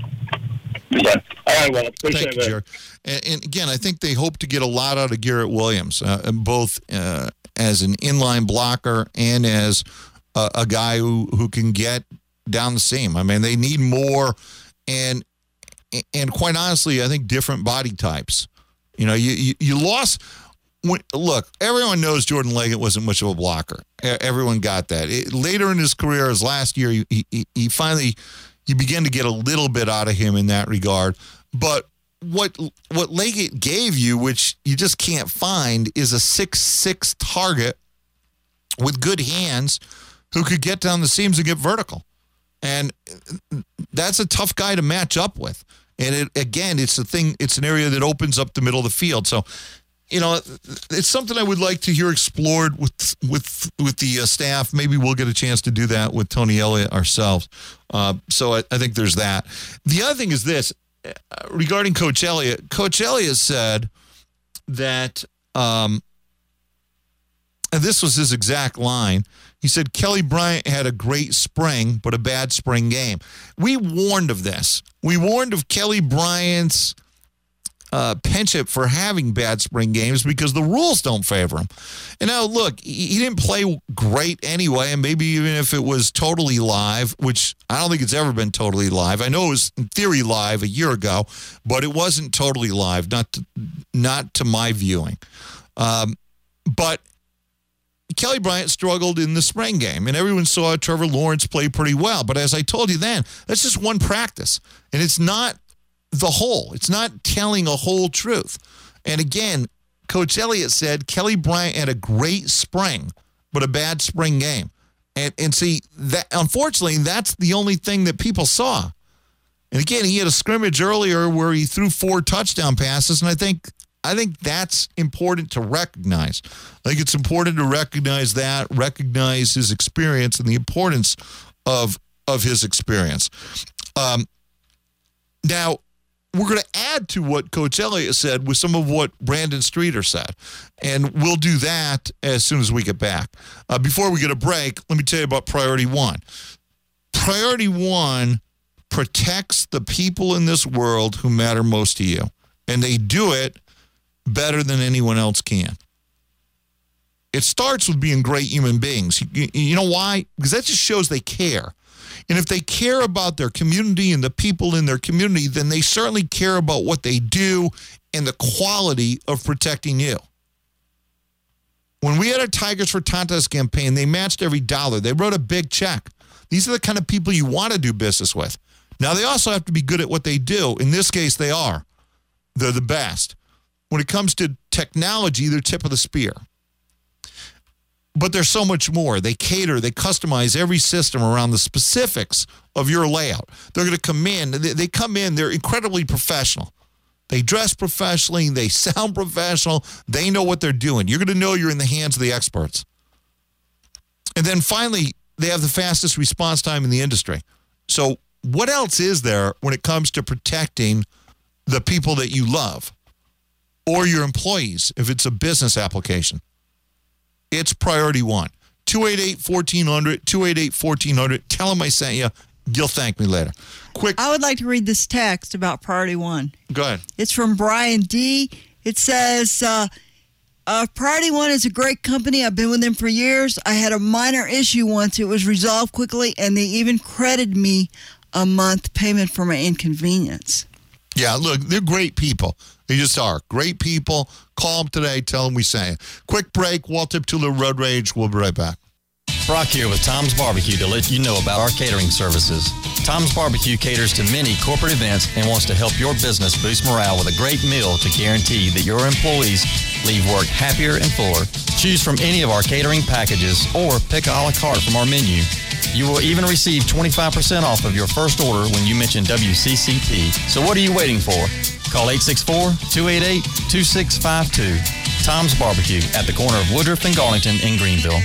Yeah. All right. Well, appreciate Thank you, Jared. And, and again, I think they hope to get a lot out of Garrett Williams, uh, both uh, as an inline blocker and as a, a guy who who can get down the seam. I mean, they need more, and and quite honestly, I think different body types. You know, you you, you lost. When, look, everyone knows Jordan Leggett wasn't much of a blocker. Everyone got that. It, later in his career, as last year, he, he, he finally, you begin to get a little bit out of him in that regard. But what what Leggett gave you, which you just can't find, is a six six target with good hands who could get down the seams and get vertical. And that's a tough guy to match up with. And it, again, it's a thing. It's an area that opens up the middle of the field. So, you know, it's something I would like to hear explored with with with the uh, staff. Maybe we'll get a chance to do that with Tony Elliott ourselves. Uh, so I, I think there's that. The other thing is this, uh, regarding Coach Elliott. Coach Elliott said that, um, and this was his exact line. He said, Kelly Bryant had a great spring, but a bad spring game. We warned of this. We warned of Kelly Bryant's uh, penchant for having bad spring games because the rules don't favor him. And now, look, he, he didn't play great anyway, and maybe even if it was totally live, which I don't think it's ever been totally live. I know it was, in theory, live a year ago, but it wasn't totally live, not to, not to my viewing. Um, but Kelly Bryant struggled in the spring game, and everyone saw Trevor Lawrence play pretty well. But as I told you then, that's just one practice, and it's not the whole. It's not telling a whole truth. And again, Coach Elliott said Kelly Bryant had a great spring, but a bad spring game. And and see, that unfortunately, that's the only thing that people saw. And again, he had a scrimmage earlier where he threw four touchdown passes, and I think I think that's important to recognize. I think it's important to recognize that, recognize his experience and the importance of of his experience. Um, now, we're going to add to what Coach Elliott said with some of what Brandon Streeter said, and we'll do that as soon as we get back. Uh, before we get a break, let me tell you about Priority One. Priority One protects the people in this world who matter most to you, and they do it better than anyone else can. It starts with being great human beings. You, you know why? Because that just shows they care. And if they care about their community and the people in their community, then they certainly care about what they do and the quality of protecting you. When we had our Tigers for Tantas campaign, they matched every dollar. They wrote a big check. These are the kind of people you want to do business with. Now, they also have to be good at what they do. In this case, they are. They're the best. When it comes to technology, they're tip of the spear. But there's so much more. They cater, they customize every system around the specifics of your layout. They're going to come in. They, they come in, they're incredibly professional. They dress professionally. They sound professional. They know what they're doing. You're going to know you're in the hands of the experts. And then finally, they have the fastest response time in the industry. So what else is there when it comes to protecting the people that you love or your employees if it's a business application? It's priority one. two eight eight, one four zero zero, two eight eight, one four zero zero. Tell them I sent you. You'll thank me later. Quick. I would like to read this text about priority one. Go ahead. It's from Brian D. It says, uh, uh, Priority One is a great company. I've been with them for years. I had a minor issue once. It was resolved quickly, and they even credited me a month payment for my inconvenience. Yeah, look, they're great people. They just are. Great people. Call them today. Tell them we say it. Quick break. Walt Tula Road Rage. We'll be right back. Brock here with Tom's Barbecue to let you know about our catering services. Tom's Barbecue caters to many corporate events and wants to help your business boost morale with a great meal to guarantee that your employees leave work happier and fuller. Choose from any of our catering packages or pick a la carte from our menu. You will even receive twenty-five percent off of your first order when you mention W C C P. So what are you waiting for? Call eight six four, two eight eight, two six five two. Tom's Barbecue at the corner of Woodruff and Garlington in Greenville.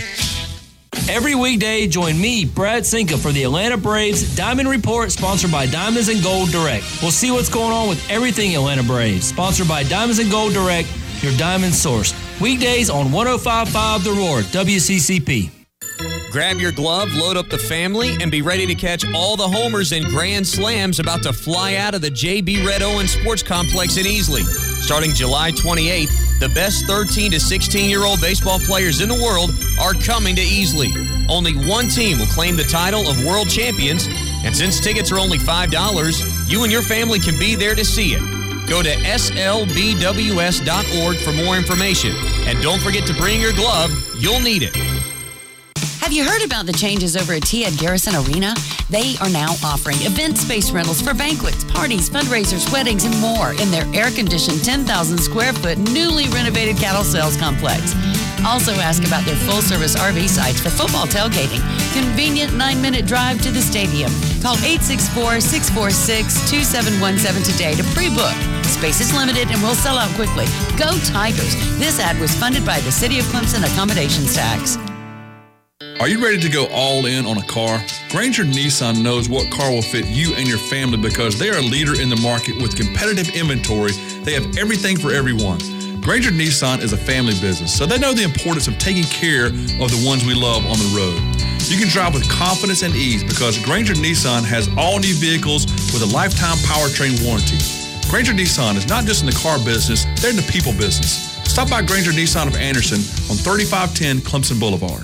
Every weekday, join me, Brad Sinka, for the Atlanta Braves Diamond Report, sponsored by Diamonds and Gold Direct. We'll see what's going on with everything Atlanta Braves. Sponsored by Diamonds and Gold Direct, your diamond source. Weekdays on one oh five point five The Roar, W C C P. Grab your glove, load up the family, and be ready to catch all the homers and grand slams about to fly out of the J B Red Owens Sports Complex in Easley. Starting July twenty-eighth, the best thirteen to sixteen-year-old baseball players in the world are coming to Easley. Only one team will claim the title of world champions, and since tickets are only five dollars, you and your family can be there to see it. Go to S L B W S dot org for more information. And don't forget to bring your glove. You'll need it. Have you heard about the changes over at T. Ed Garrison Arena? They are now offering event space rentals for banquets, parties, fundraisers, weddings, and more in their air-conditioned ten thousand square foot newly renovated cattle sales complex. Also ask about their full-service R V sites for football tailgating. Convenient nine-minute drive to the stadium. Call eight six four, six four six, two seven one seven today to pre-book. Space is limited and will sell out quickly. Go Tigers! This ad was funded by the City of Clemson Accommodations Tax. Are you ready to go all in on a car? Granger Nissan knows what car will fit you and your family because they are a leader in the market with competitive inventory. They have everything for everyone. Granger Nissan is a family business, so they know the importance of taking care of the ones we love on the road. You can drive with confidence and ease because Granger Nissan has all new vehicles with a lifetime powertrain warranty. Granger Nissan is not just in the car business, they're in the people business. Stop by Granger Nissan of Anderson on thirty-five ten Clemson Boulevard.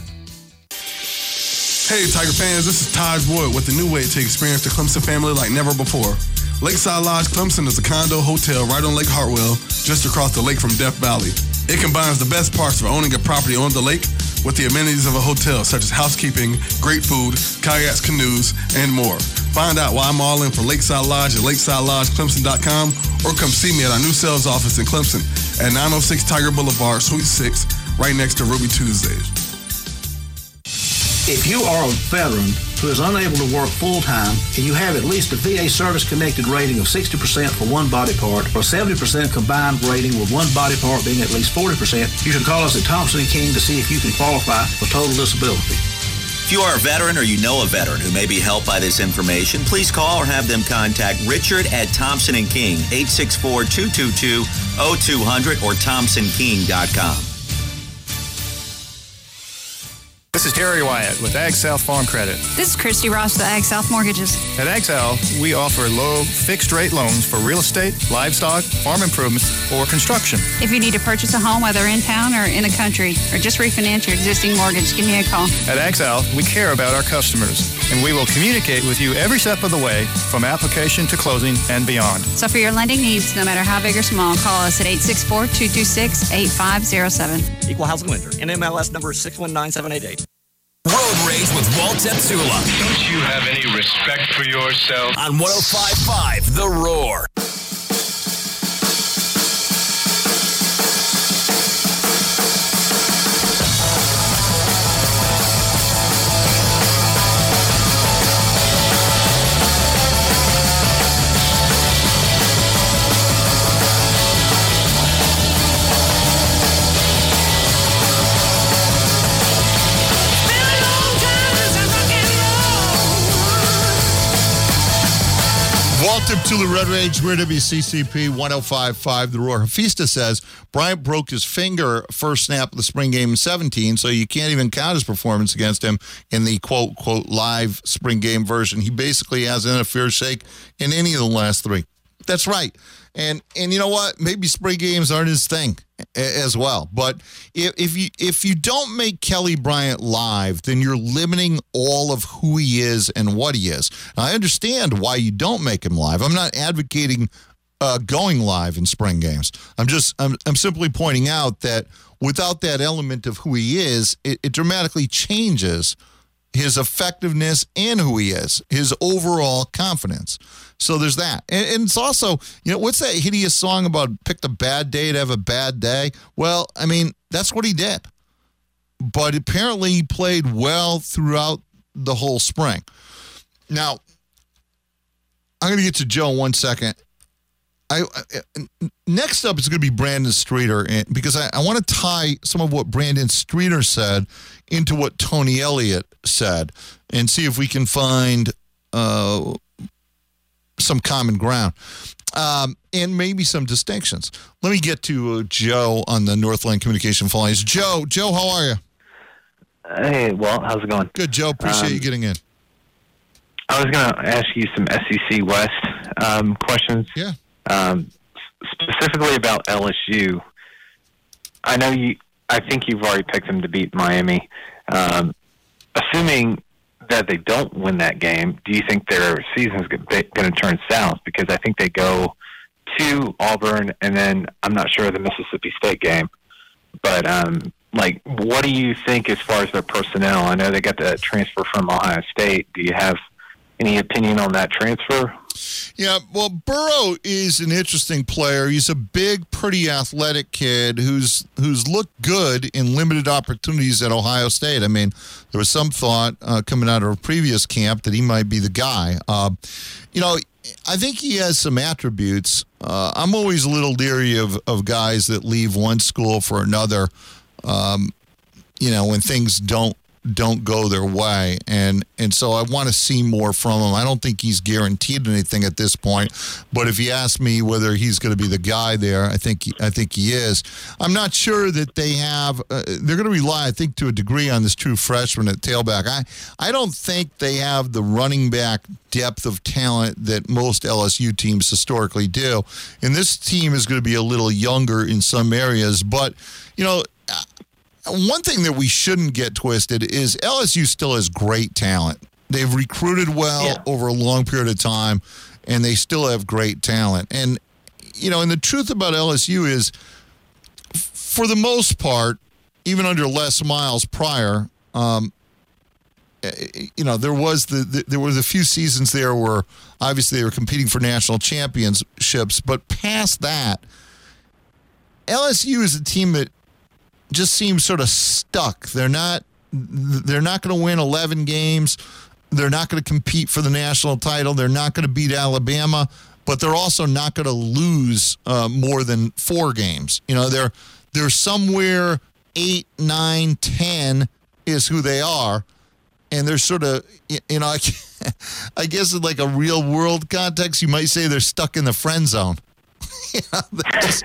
Hey, Tiger fans, this is Taj Wood with a new way to experience the Clemson family like never before. Lakeside Lodge Clemson is a condo hotel right on Lake Hartwell, just across the lake from Death Valley. It combines the best parts of owning a property on the lake with the amenities of a hotel, such as housekeeping, great food, kayaks, canoes, and more. Find out why I'm all in for Lakeside Lodge at lakeside lodge clemson dot com or come see me at our new sales office in Clemson at nine oh six Tiger Boulevard, Suite six, right next to Ruby Tuesdays. If you are a veteran who is unable to work full-time and you have at least a V A service-connected rating of sixty percent for one body part or seventy percent combined rating with one body part being at least forty percent, you should call us at Thompson and King to see if you can qualify for total disability. If you are a veteran or you know a veteran who may be helped by this information, please call or have them contact Richard at Thompson and King, eight six four, two two two, zero two zero zero or thompson king dot com. This is Terry Wyatt with Ag South Farm Credit. This is Christy Ross with Ag South Mortgages. At Ag South, we offer low fixed-rate loans for real estate, livestock, farm improvements, or construction. If you need to purchase a home, whether in town or in the country, or just refinance your existing mortgage, give me a call. At Ag South, we care about our customers, and we will communicate with you every step of the way, from application to closing and beyond. So for your lending needs, no matter how big or small, call us at eight six four, two two six, eight five zero seven. Equal housing lender. N M L S number six one nine seven eight eight. Road Road Rage with Walt Tepsula. Don't you have any respect for yourself? On one oh five point five The Roar. Walt Tepsula, Red Rage, We're W C C P one oh five point five The Roar. Hafista says Bryant broke his finger first snap of the spring game in seventeen, so you can't even count his performance against him in the quote, quote, live spring game version. He basically hasn't had a fair shake in any of the last three. That's right. And and you know what? Maybe spring games aren't his thing as well. But if, if you if you don't make Kelly Bryant live, then you're limiting all of who he is and what he is. Now, I understand why you don't make him live. I'm not advocating uh, going live in spring games. I'm just I'm I'm simply pointing out that without that element of who he is, it, it dramatically changes his effectiveness and who he is, his overall confidence. So there's that. And, and it's also, you know, what's that hideous song about picked a bad day to have a bad day? Well, I mean, that's what he did. But apparently he played well throughout the whole spring. Now, I'm going to get to Joe in one second. I, I next up is going to be Brandon Streeter, and because I, I want to tie some of what Brandon Streeter said into what Tony Elliott said and see if we can find uh, some common ground um, and maybe some distinctions. Let me get to uh, Joe on the Northland Communication phone lines. Joe, Joe, how are you? Hey, well, how's it going? Good, Joe. Appreciate um, you getting in. I was going to ask you some S E C West um, questions. Yeah. Um, specifically about L S U. I know you. I think you've already picked them to beat Miami. Um, assuming that they don't win that game, do you think their season's going to turn south? Because I think they go to Auburn, and then I'm not sure of the Mississippi State game. But um, like, what do you think as far as their personnel? I know they got the transfer from Ohio State. Do you have any opinion on that transfer? Yeah, well, Burrow is an interesting player. He's a big, pretty athletic kid who's who's looked good in limited opportunities at Ohio State. I mean, there was some thought uh, coming out of a previous camp that he might be the guy. Uh, you know, I think he has some attributes. Uh, I'm always a little leery of, of guys that leave one school for another, um, you know, when things don't don't go their way. And and so I want to see more from him. I don't think he's guaranteed anything at this point, but if you ask me whether he's going to be the guy there, I think I think he is. I'm not sure that they have uh, they're going to rely, I think, to a degree on this true freshman at tailback. I I don't think they have the running back depth of talent that most L S U teams historically do. And this team is going to be a little younger in some areas, but you know, one thing that we shouldn't get twisted is L S U still has great talent. They've recruited well yeah. over a long period of time, and they still have great talent. And, you know, and the truth about L S U is, for the most part, even under Les Miles prior, um, you know, there was the, the there was a few seasons there where obviously they were competing for national championships, but past that, L S U is a team that just seems sort of stuck. They're not they're not going to win eleven games. They're not going to compete for the national title. They're not going to beat Alabama, but they're also not going to lose uh, more than four games. You know, they're they're somewhere eight, nine, ten is who they are, and they're sort of, you know, I guess in like a real world context, you might say they're stuck in the friend zone. Yeah, that's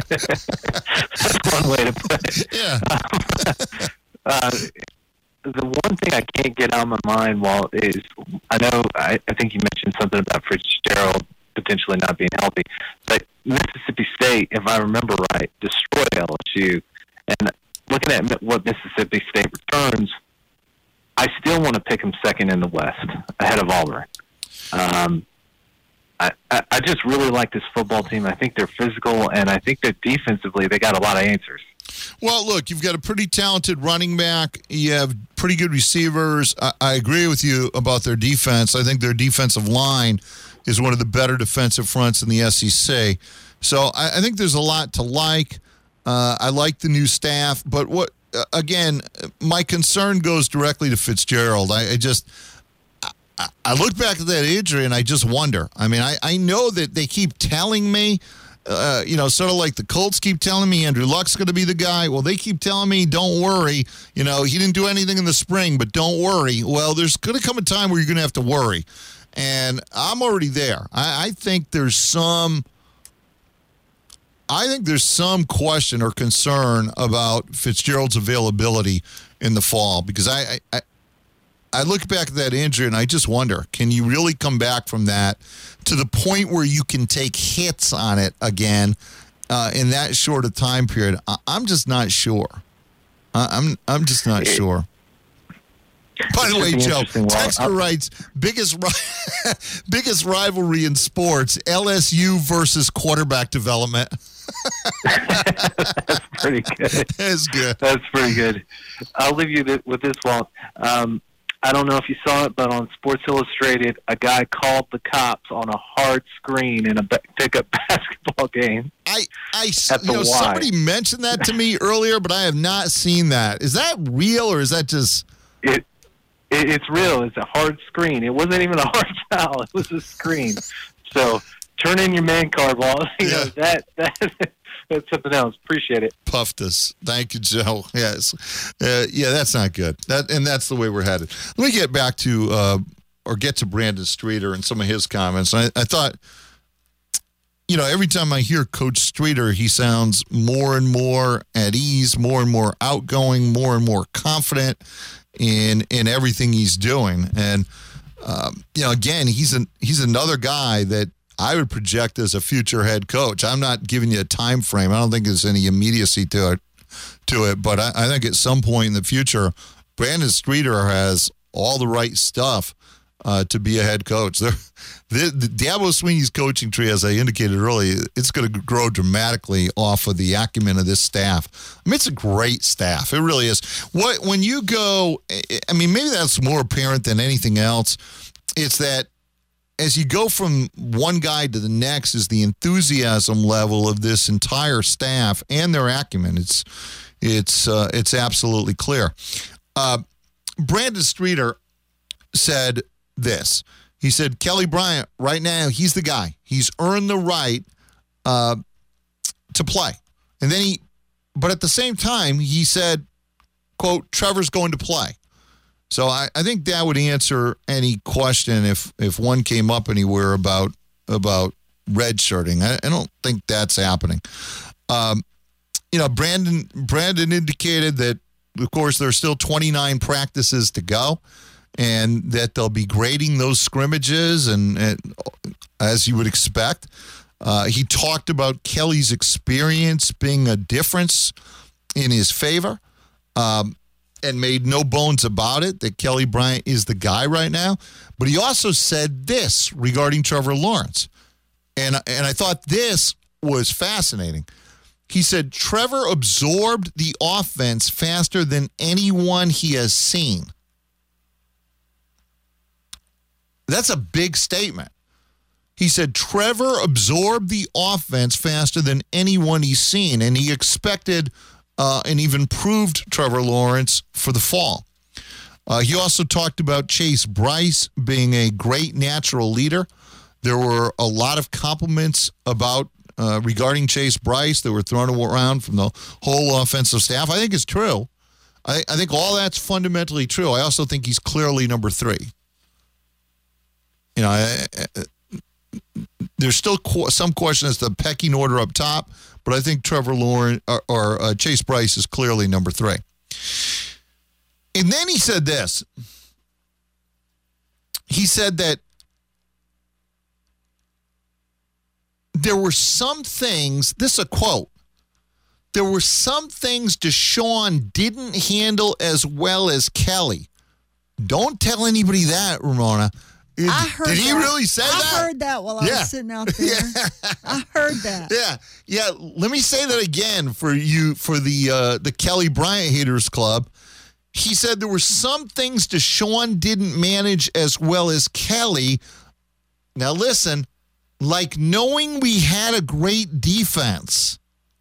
one way to put it. Yeah. Um, uh, the one thing I can't get out of my mind, Walt, is I know I, I think you mentioned something about Fitzgerald potentially not being healthy, but Mississippi State, if I remember right, destroyed L S U. And looking at what Mississippi State returns, I still want to pick them second in the West, ahead of Auburn. Um, I, I just really like this football team. I think they're physical, and I think that defensively they got a lot of answers. Well, look, you've got a pretty talented running back. You have pretty good receivers. I, I agree with you about their defense. I think their defensive line is one of the better defensive fronts in the S E C. So I, I think there's a lot to like. Uh, I like the new staff. But, what uh, again, my concern goes directly to Fitzgerald. I, I just I, I look back at that injury, and I just wonder. I mean, I, I know that they keep telling me, Uh, you know, sort of like the Colts keep telling me Andrew Luck's going to be the guy. Well, they keep telling me, don't worry. You know, he didn't do anything in the spring, but don't worry. Well, there's going to come a time where you're going to have to worry. And I'm already there. I, I think there's some, I think there's some question or concern about Fitzgerald's availability in the fall because I, I, I look back at that injury and I just wonder, can you really come back from that to the point where you can take hits on it again uh, in that short a time period? I- I'm just not sure. I- I'm I'm just not sure. By the way, Joe, Texter writes, biggest ri- biggest rivalry in sports, L S U versus quarterback development. That's pretty good. That's good. That's pretty good. I'll leave you th- with this, Walt. Um, I don't know if you saw it, but on Sports Illustrated, a guy called the cops on a hard screen in a b- pickup basketball game. I, I, At you the know, Y. somebody mentioned that to me earlier, but I have not seen that. Is that real or is that just? It, it it's real. It's a hard screen. It wasn't even a hard foul. It was a screen. So turn in your man card, Walt. You know, that that. That's something else. Appreciate it. Puffed us. Thank you, Joe. Yes. Uh, yeah, that's not good. That And that's the way we're headed. Let me get back to, uh, or get to Brandon Streeter and some of his comments. I, I thought, you know, every time I hear Coach Streeter, he sounds more and more at ease, more and more outgoing, more and more confident in in everything he's doing. And, um, you know, again, he's an, he's another guy that I would project as a future head coach. I'm not giving you a time frame. I don't think there's any immediacy to it, to it. But I, I think at some point in the future, Brandon Streeter has all the right stuff uh, to be a head coach. There, the, the Dabo Swinney's coaching tree, as I indicated earlier, it's going to grow dramatically off of the acumen of this staff. I mean, it's a great staff. It really is. What when you go, I mean, maybe that's more apparent than anything else. It's that as you go from one guy to the next is the enthusiasm level of this entire staff and their acumen. It's it's uh, it's absolutely clear. Uh, Brandon Streeter said this. He said, Kelly Bryant, right now, he's the guy. He's earned the right uh, to play. And then he, but at the same time, he said, quote, Trevor's going to play. So I, I think that would answer any question if, if one came up anywhere about about redshirting. I, I don't think that's happening. Um, you know, Brandon Brandon indicated that, of course, there's still twenty-nine practices to go, and that they'll be grading those scrimmages, and, and as you would expect. Uh, he talked about Kelly's experience being a difference in his favor. Um and made no bones about it, that Kelly Bryant is the guy right now. But he also said this regarding Trevor Lawrence. And, and I thought this was fascinating. He said, Trevor absorbed the offense faster than anyone he has seen. That's a big statement. He said, Trevor absorbed the offense faster than anyone he's seen, and he expected Uh, and even improved Trevor Lawrence for the fall. Uh, he also talked about Chase Bryce being a great natural leader. There were a lot of compliments about uh, regarding Chase Bryce that were thrown around from the whole offensive staff. I think it's true. I, I think all that's fundamentally true. I also think he's clearly number three. You know, I, I, there's still qu- some question as to the pecking order up top, but I think Trevor Lawrence or, or uh, Chase Bryce is clearly number three. And then he said this. He said that there were some things, this is a quote, there were some things Deshaun didn't handle as well as Kelly. Don't tell anybody that, Ramona. I heard Did he that. really say I that? I heard that while I Yeah. was sitting out there. I heard that. Yeah, yeah. Let me say that again for you, for the uh, the Kelly Bryant Haters Club. He said there were some things Deshaun didn't manage as well as Kelly. Now listen, like knowing we had a great defense.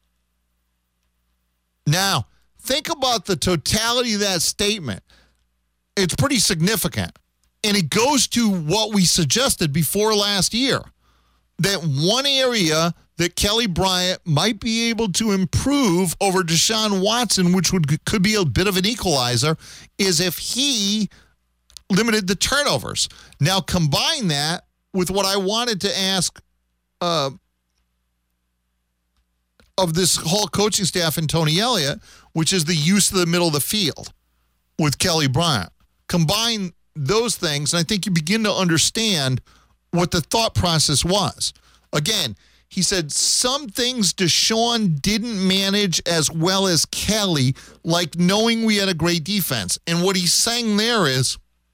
Now, think about the totality of that statement. It's pretty significant. And it goes to what we suggested before last year, that one area that Kelly Bryant might be able to improve over Deshaun Watson, which would could be a bit of an equalizer, is if he limited the turnovers. Now, combine that with what I wanted to ask uh, of this whole coaching staff and Tony Elliott, which is the use of the middle of the field with Kelly Bryant. Combine those things, and I think you begin to understand what the thought process was. Again, he said some things Deshaun didn't manage as well as Kelly, like knowing we had a great defense. And what he's saying there is,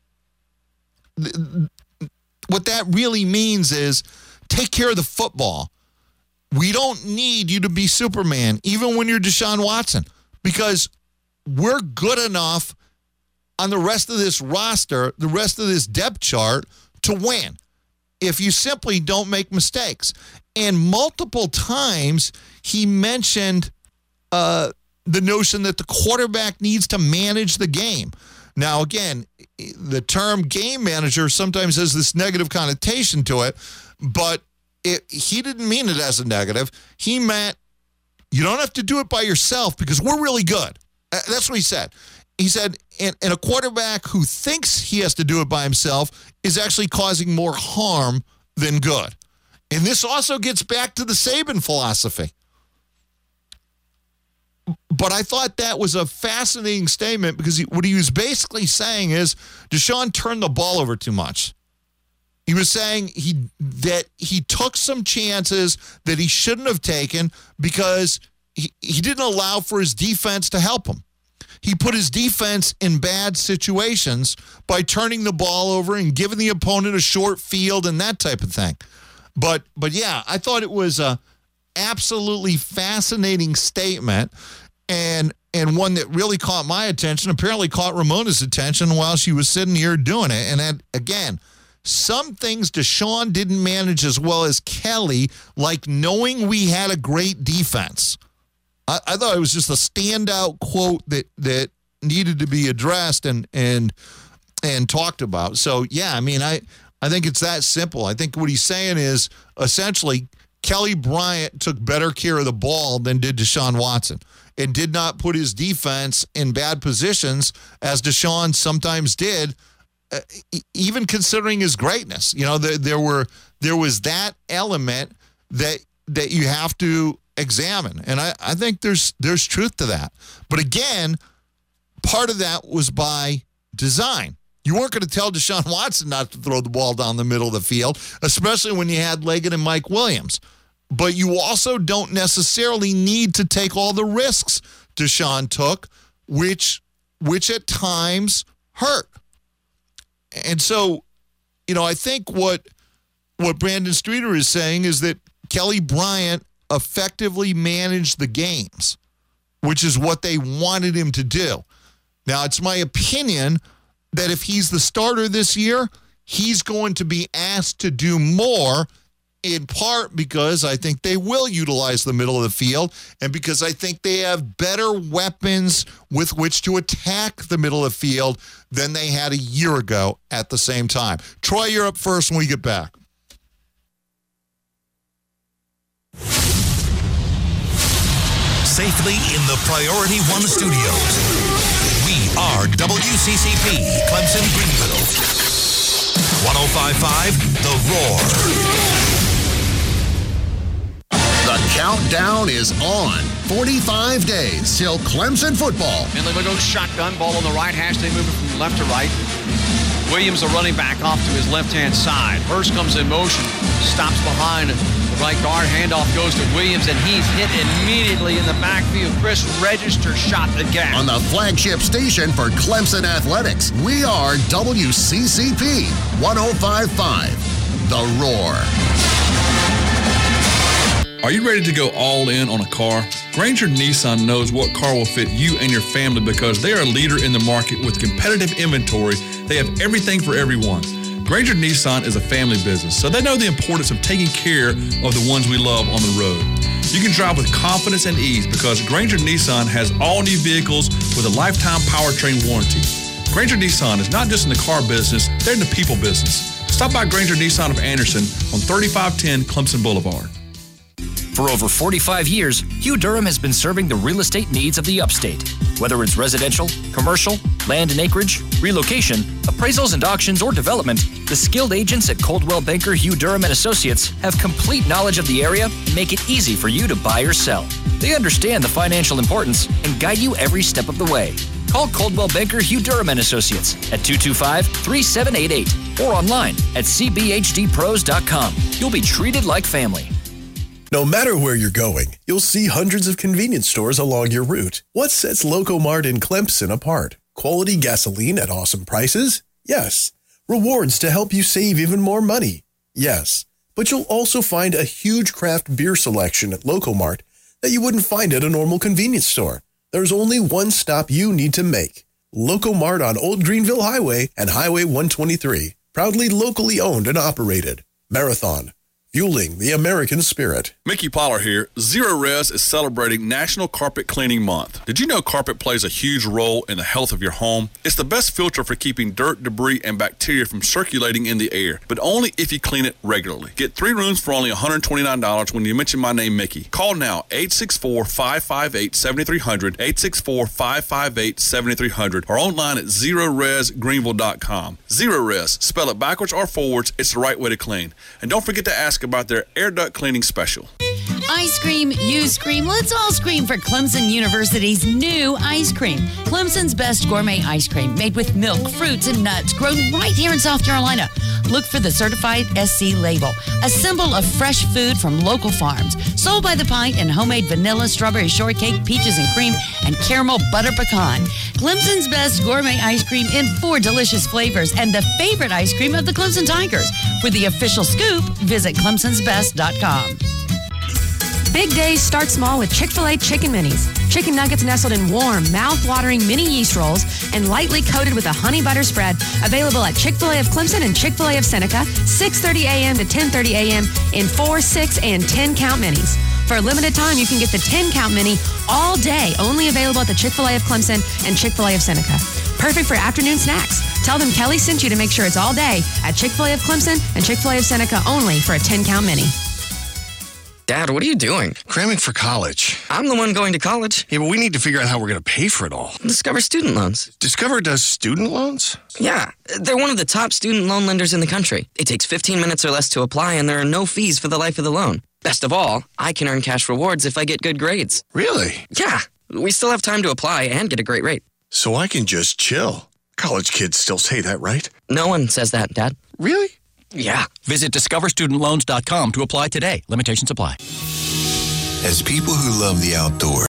what that really means is take care of the football. We don't need you to be Superman, even when you're Deshaun Watson, because we're good enough on the rest of this roster, the rest of this depth chart, to win if you simply don't make mistakes. And multiple times he mentioned uh, the notion that the quarterback needs to manage the game. Now, again, the term game manager sometimes has this negative connotation to it, but it, he didn't mean it as a negative. He meant you don't have to do it by yourself because we're really good. Uh, that's what he said. He said, and, and a quarterback who thinks he has to do it by himself is actually causing more harm than good. And this also gets back to the Saban philosophy. But I thought that was a fascinating statement because he, what he was basically saying is Deshaun turned the ball over too much. He was saying he that he took some chances that he shouldn't have taken because he, he didn't allow for his defense to help him. He put his defense in bad situations by turning the ball over and giving the opponent a short field and that type of thing. But, but yeah, I thought it was a absolutely fascinating statement and and one that really caught my attention, apparently caught Ramona's attention while she was sitting here doing it. And that, again, some things Deshaun didn't manage as well as Kelly, like knowing we had a great defense. I, I thought it was just a standout quote that that needed to be addressed and and and talked about. So yeah, I mean, I I think it's that simple. I think what he's saying is essentially Kelly Bryant took better care of the ball than did Deshaun Watson, and did not put his defense in bad positions as Deshaun sometimes did, uh, even considering his greatness. You know, there, there were there was that element that that you have to examine. And I, I think there's there's truth to that. But again, part of that was by design. You weren't going to tell Deshaun Watson not to throw the ball down the middle of the field, especially when you had Leggett and Mike Williams. But you also don't necessarily need to take all the risks Deshaun took, which which at times hurt. And so, you know, I think what what Brandon Streeter is saying is that Kelly Bryant effectively managed the games, which is what they wanted him to do. Now, it's my opinion that if he's the starter this year, he's going to be asked to do more, in part because I think they will utilize the middle of the field and because I think they have better weapons with which to attack the middle of the field than they had a year ago at the same time. Troy, you're up first when we get back. Safely in the Priority One studios. We are W C C P, Clemson Greenville. one oh five point five The Roar. The countdown is on. forty-five days till Clemson football. Finley will go shotgun, ball on the right hash. They move it from left to right. Williams, the running back, off to his left-hand side. Hurst comes in motion, stops behind the right guard. Handoff goes to Williams, and he's hit immediately in the backfield. Chris Register shot the gap. On the flagship station for Clemson Athletics, we are W C C P one oh five point five, The Roar. Are you ready to go all in on a car? Granger Nissan knows what car will fit you and your family because they are a leader in the market with competitive inventory. They have everything for everyone. Granger Nissan is a family business, so they know the importance of taking care of the ones we love on the road. You can drive with confidence and ease because Granger Nissan has all new vehicles with a lifetime powertrain warranty. Granger Nissan is not just in the car business, they're in the people business. Stop by Granger Nissan of Anderson on thirty-five ten Clemson Boulevard. For over forty-five years, Hugh Durham has been serving the real estate needs of the upstate. Whether it's residential, commercial, land and acreage, relocation, appraisals and auctions, or development, the skilled agents at Coldwell Banker Hugh Durham and Associates have complete knowledge of the area and make it easy for you to buy or sell. They understand the financial importance and guide you every step of the way. Call Coldwell Banker Hugh Durham and Associates at two two five, three seven eight eight or online at c b h d pros dot com. You'll be treated like family. No matter where you're going, you'll see hundreds of convenience stores along your route. What sets Locomart in Clemson apart? Quality gasoline at awesome prices? Yes. Rewards to help you save even more money? Yes. But you'll also find a huge craft beer selection at Locomart that you wouldn't find at a normal convenience store. There's only one stop you need to make. Locomart on Old Greenville Highway and Highway one twenty-three. Proudly locally owned and operated. Marathon. Fueling the American spirit. Mickey Poller here. Zero Res is celebrating National Carpet Cleaning Month. Did you know carpet plays a huge role in the health of your home? It's the best filter for keeping dirt, debris, and bacteria from circulating in the air, but only if you clean it regularly. Get three rooms for only one hundred twenty-nine dollars when you mention my name, Mickey. Call now, eight six four, five five eight, seven three zero zero, eight six four, five five eight, seven three zero zero, or online at zero res greenville dot com. Zero Res, spell it backwards or forwards, it's the right way to clean. And don't forget to ask about their air duct cleaning special. I scream, you scream, let's all scream for Clemson University's new ice cream. Clemson's best gourmet ice cream made with milk, fruits, and nuts grown right here in South Carolina. Look for the certified S C label, a symbol of fresh food from local farms, sold by the pint in homemade vanilla, strawberry shortcake, peaches and cream, and caramel butter pecan. Clemson's best gourmet ice cream in four delicious flavors and the favorite ice cream of the Clemson Tigers. For the official scoop, visit clemsons best dot com. Big days start small with Chick-fil-A Chicken Minis. Chicken nuggets nestled in warm, mouth-watering mini yeast rolls and lightly coated with a honey butter spread. Available at Chick-fil-A of Clemson and Chick-fil-A of Seneca, six thirty a.m. to ten thirty a.m. in four, six, and ten-count minis. For a limited time, you can get the ten-count mini all day, only available at the Chick-fil-A of Clemson and Chick-fil-A of Seneca. Perfect for afternoon snacks. Tell them Kelly sent you to make sure it's all day at Chick-fil-A of Clemson and Chick-fil-A of Seneca only for a ten-count mini. Dad, what are you doing? Cramming for college. I'm the one going to college. Yeah, but we need to figure out how we're going to pay for it all. Discover Student Loans. Discover does student loans? Yeah. They're one of the top student loan lenders in the country. It takes fifteen minutes or less to apply, and there are no fees for the life of the loan. Best of all, I can earn cash rewards if I get good grades. Really? Yeah. We still have time to apply and get a great rate. So I can just chill. College kids still say that, right? No one says that, Dad. Really? Yeah. Visit discover student loans dot com to apply today. Limitations apply. As people who love the outdoors,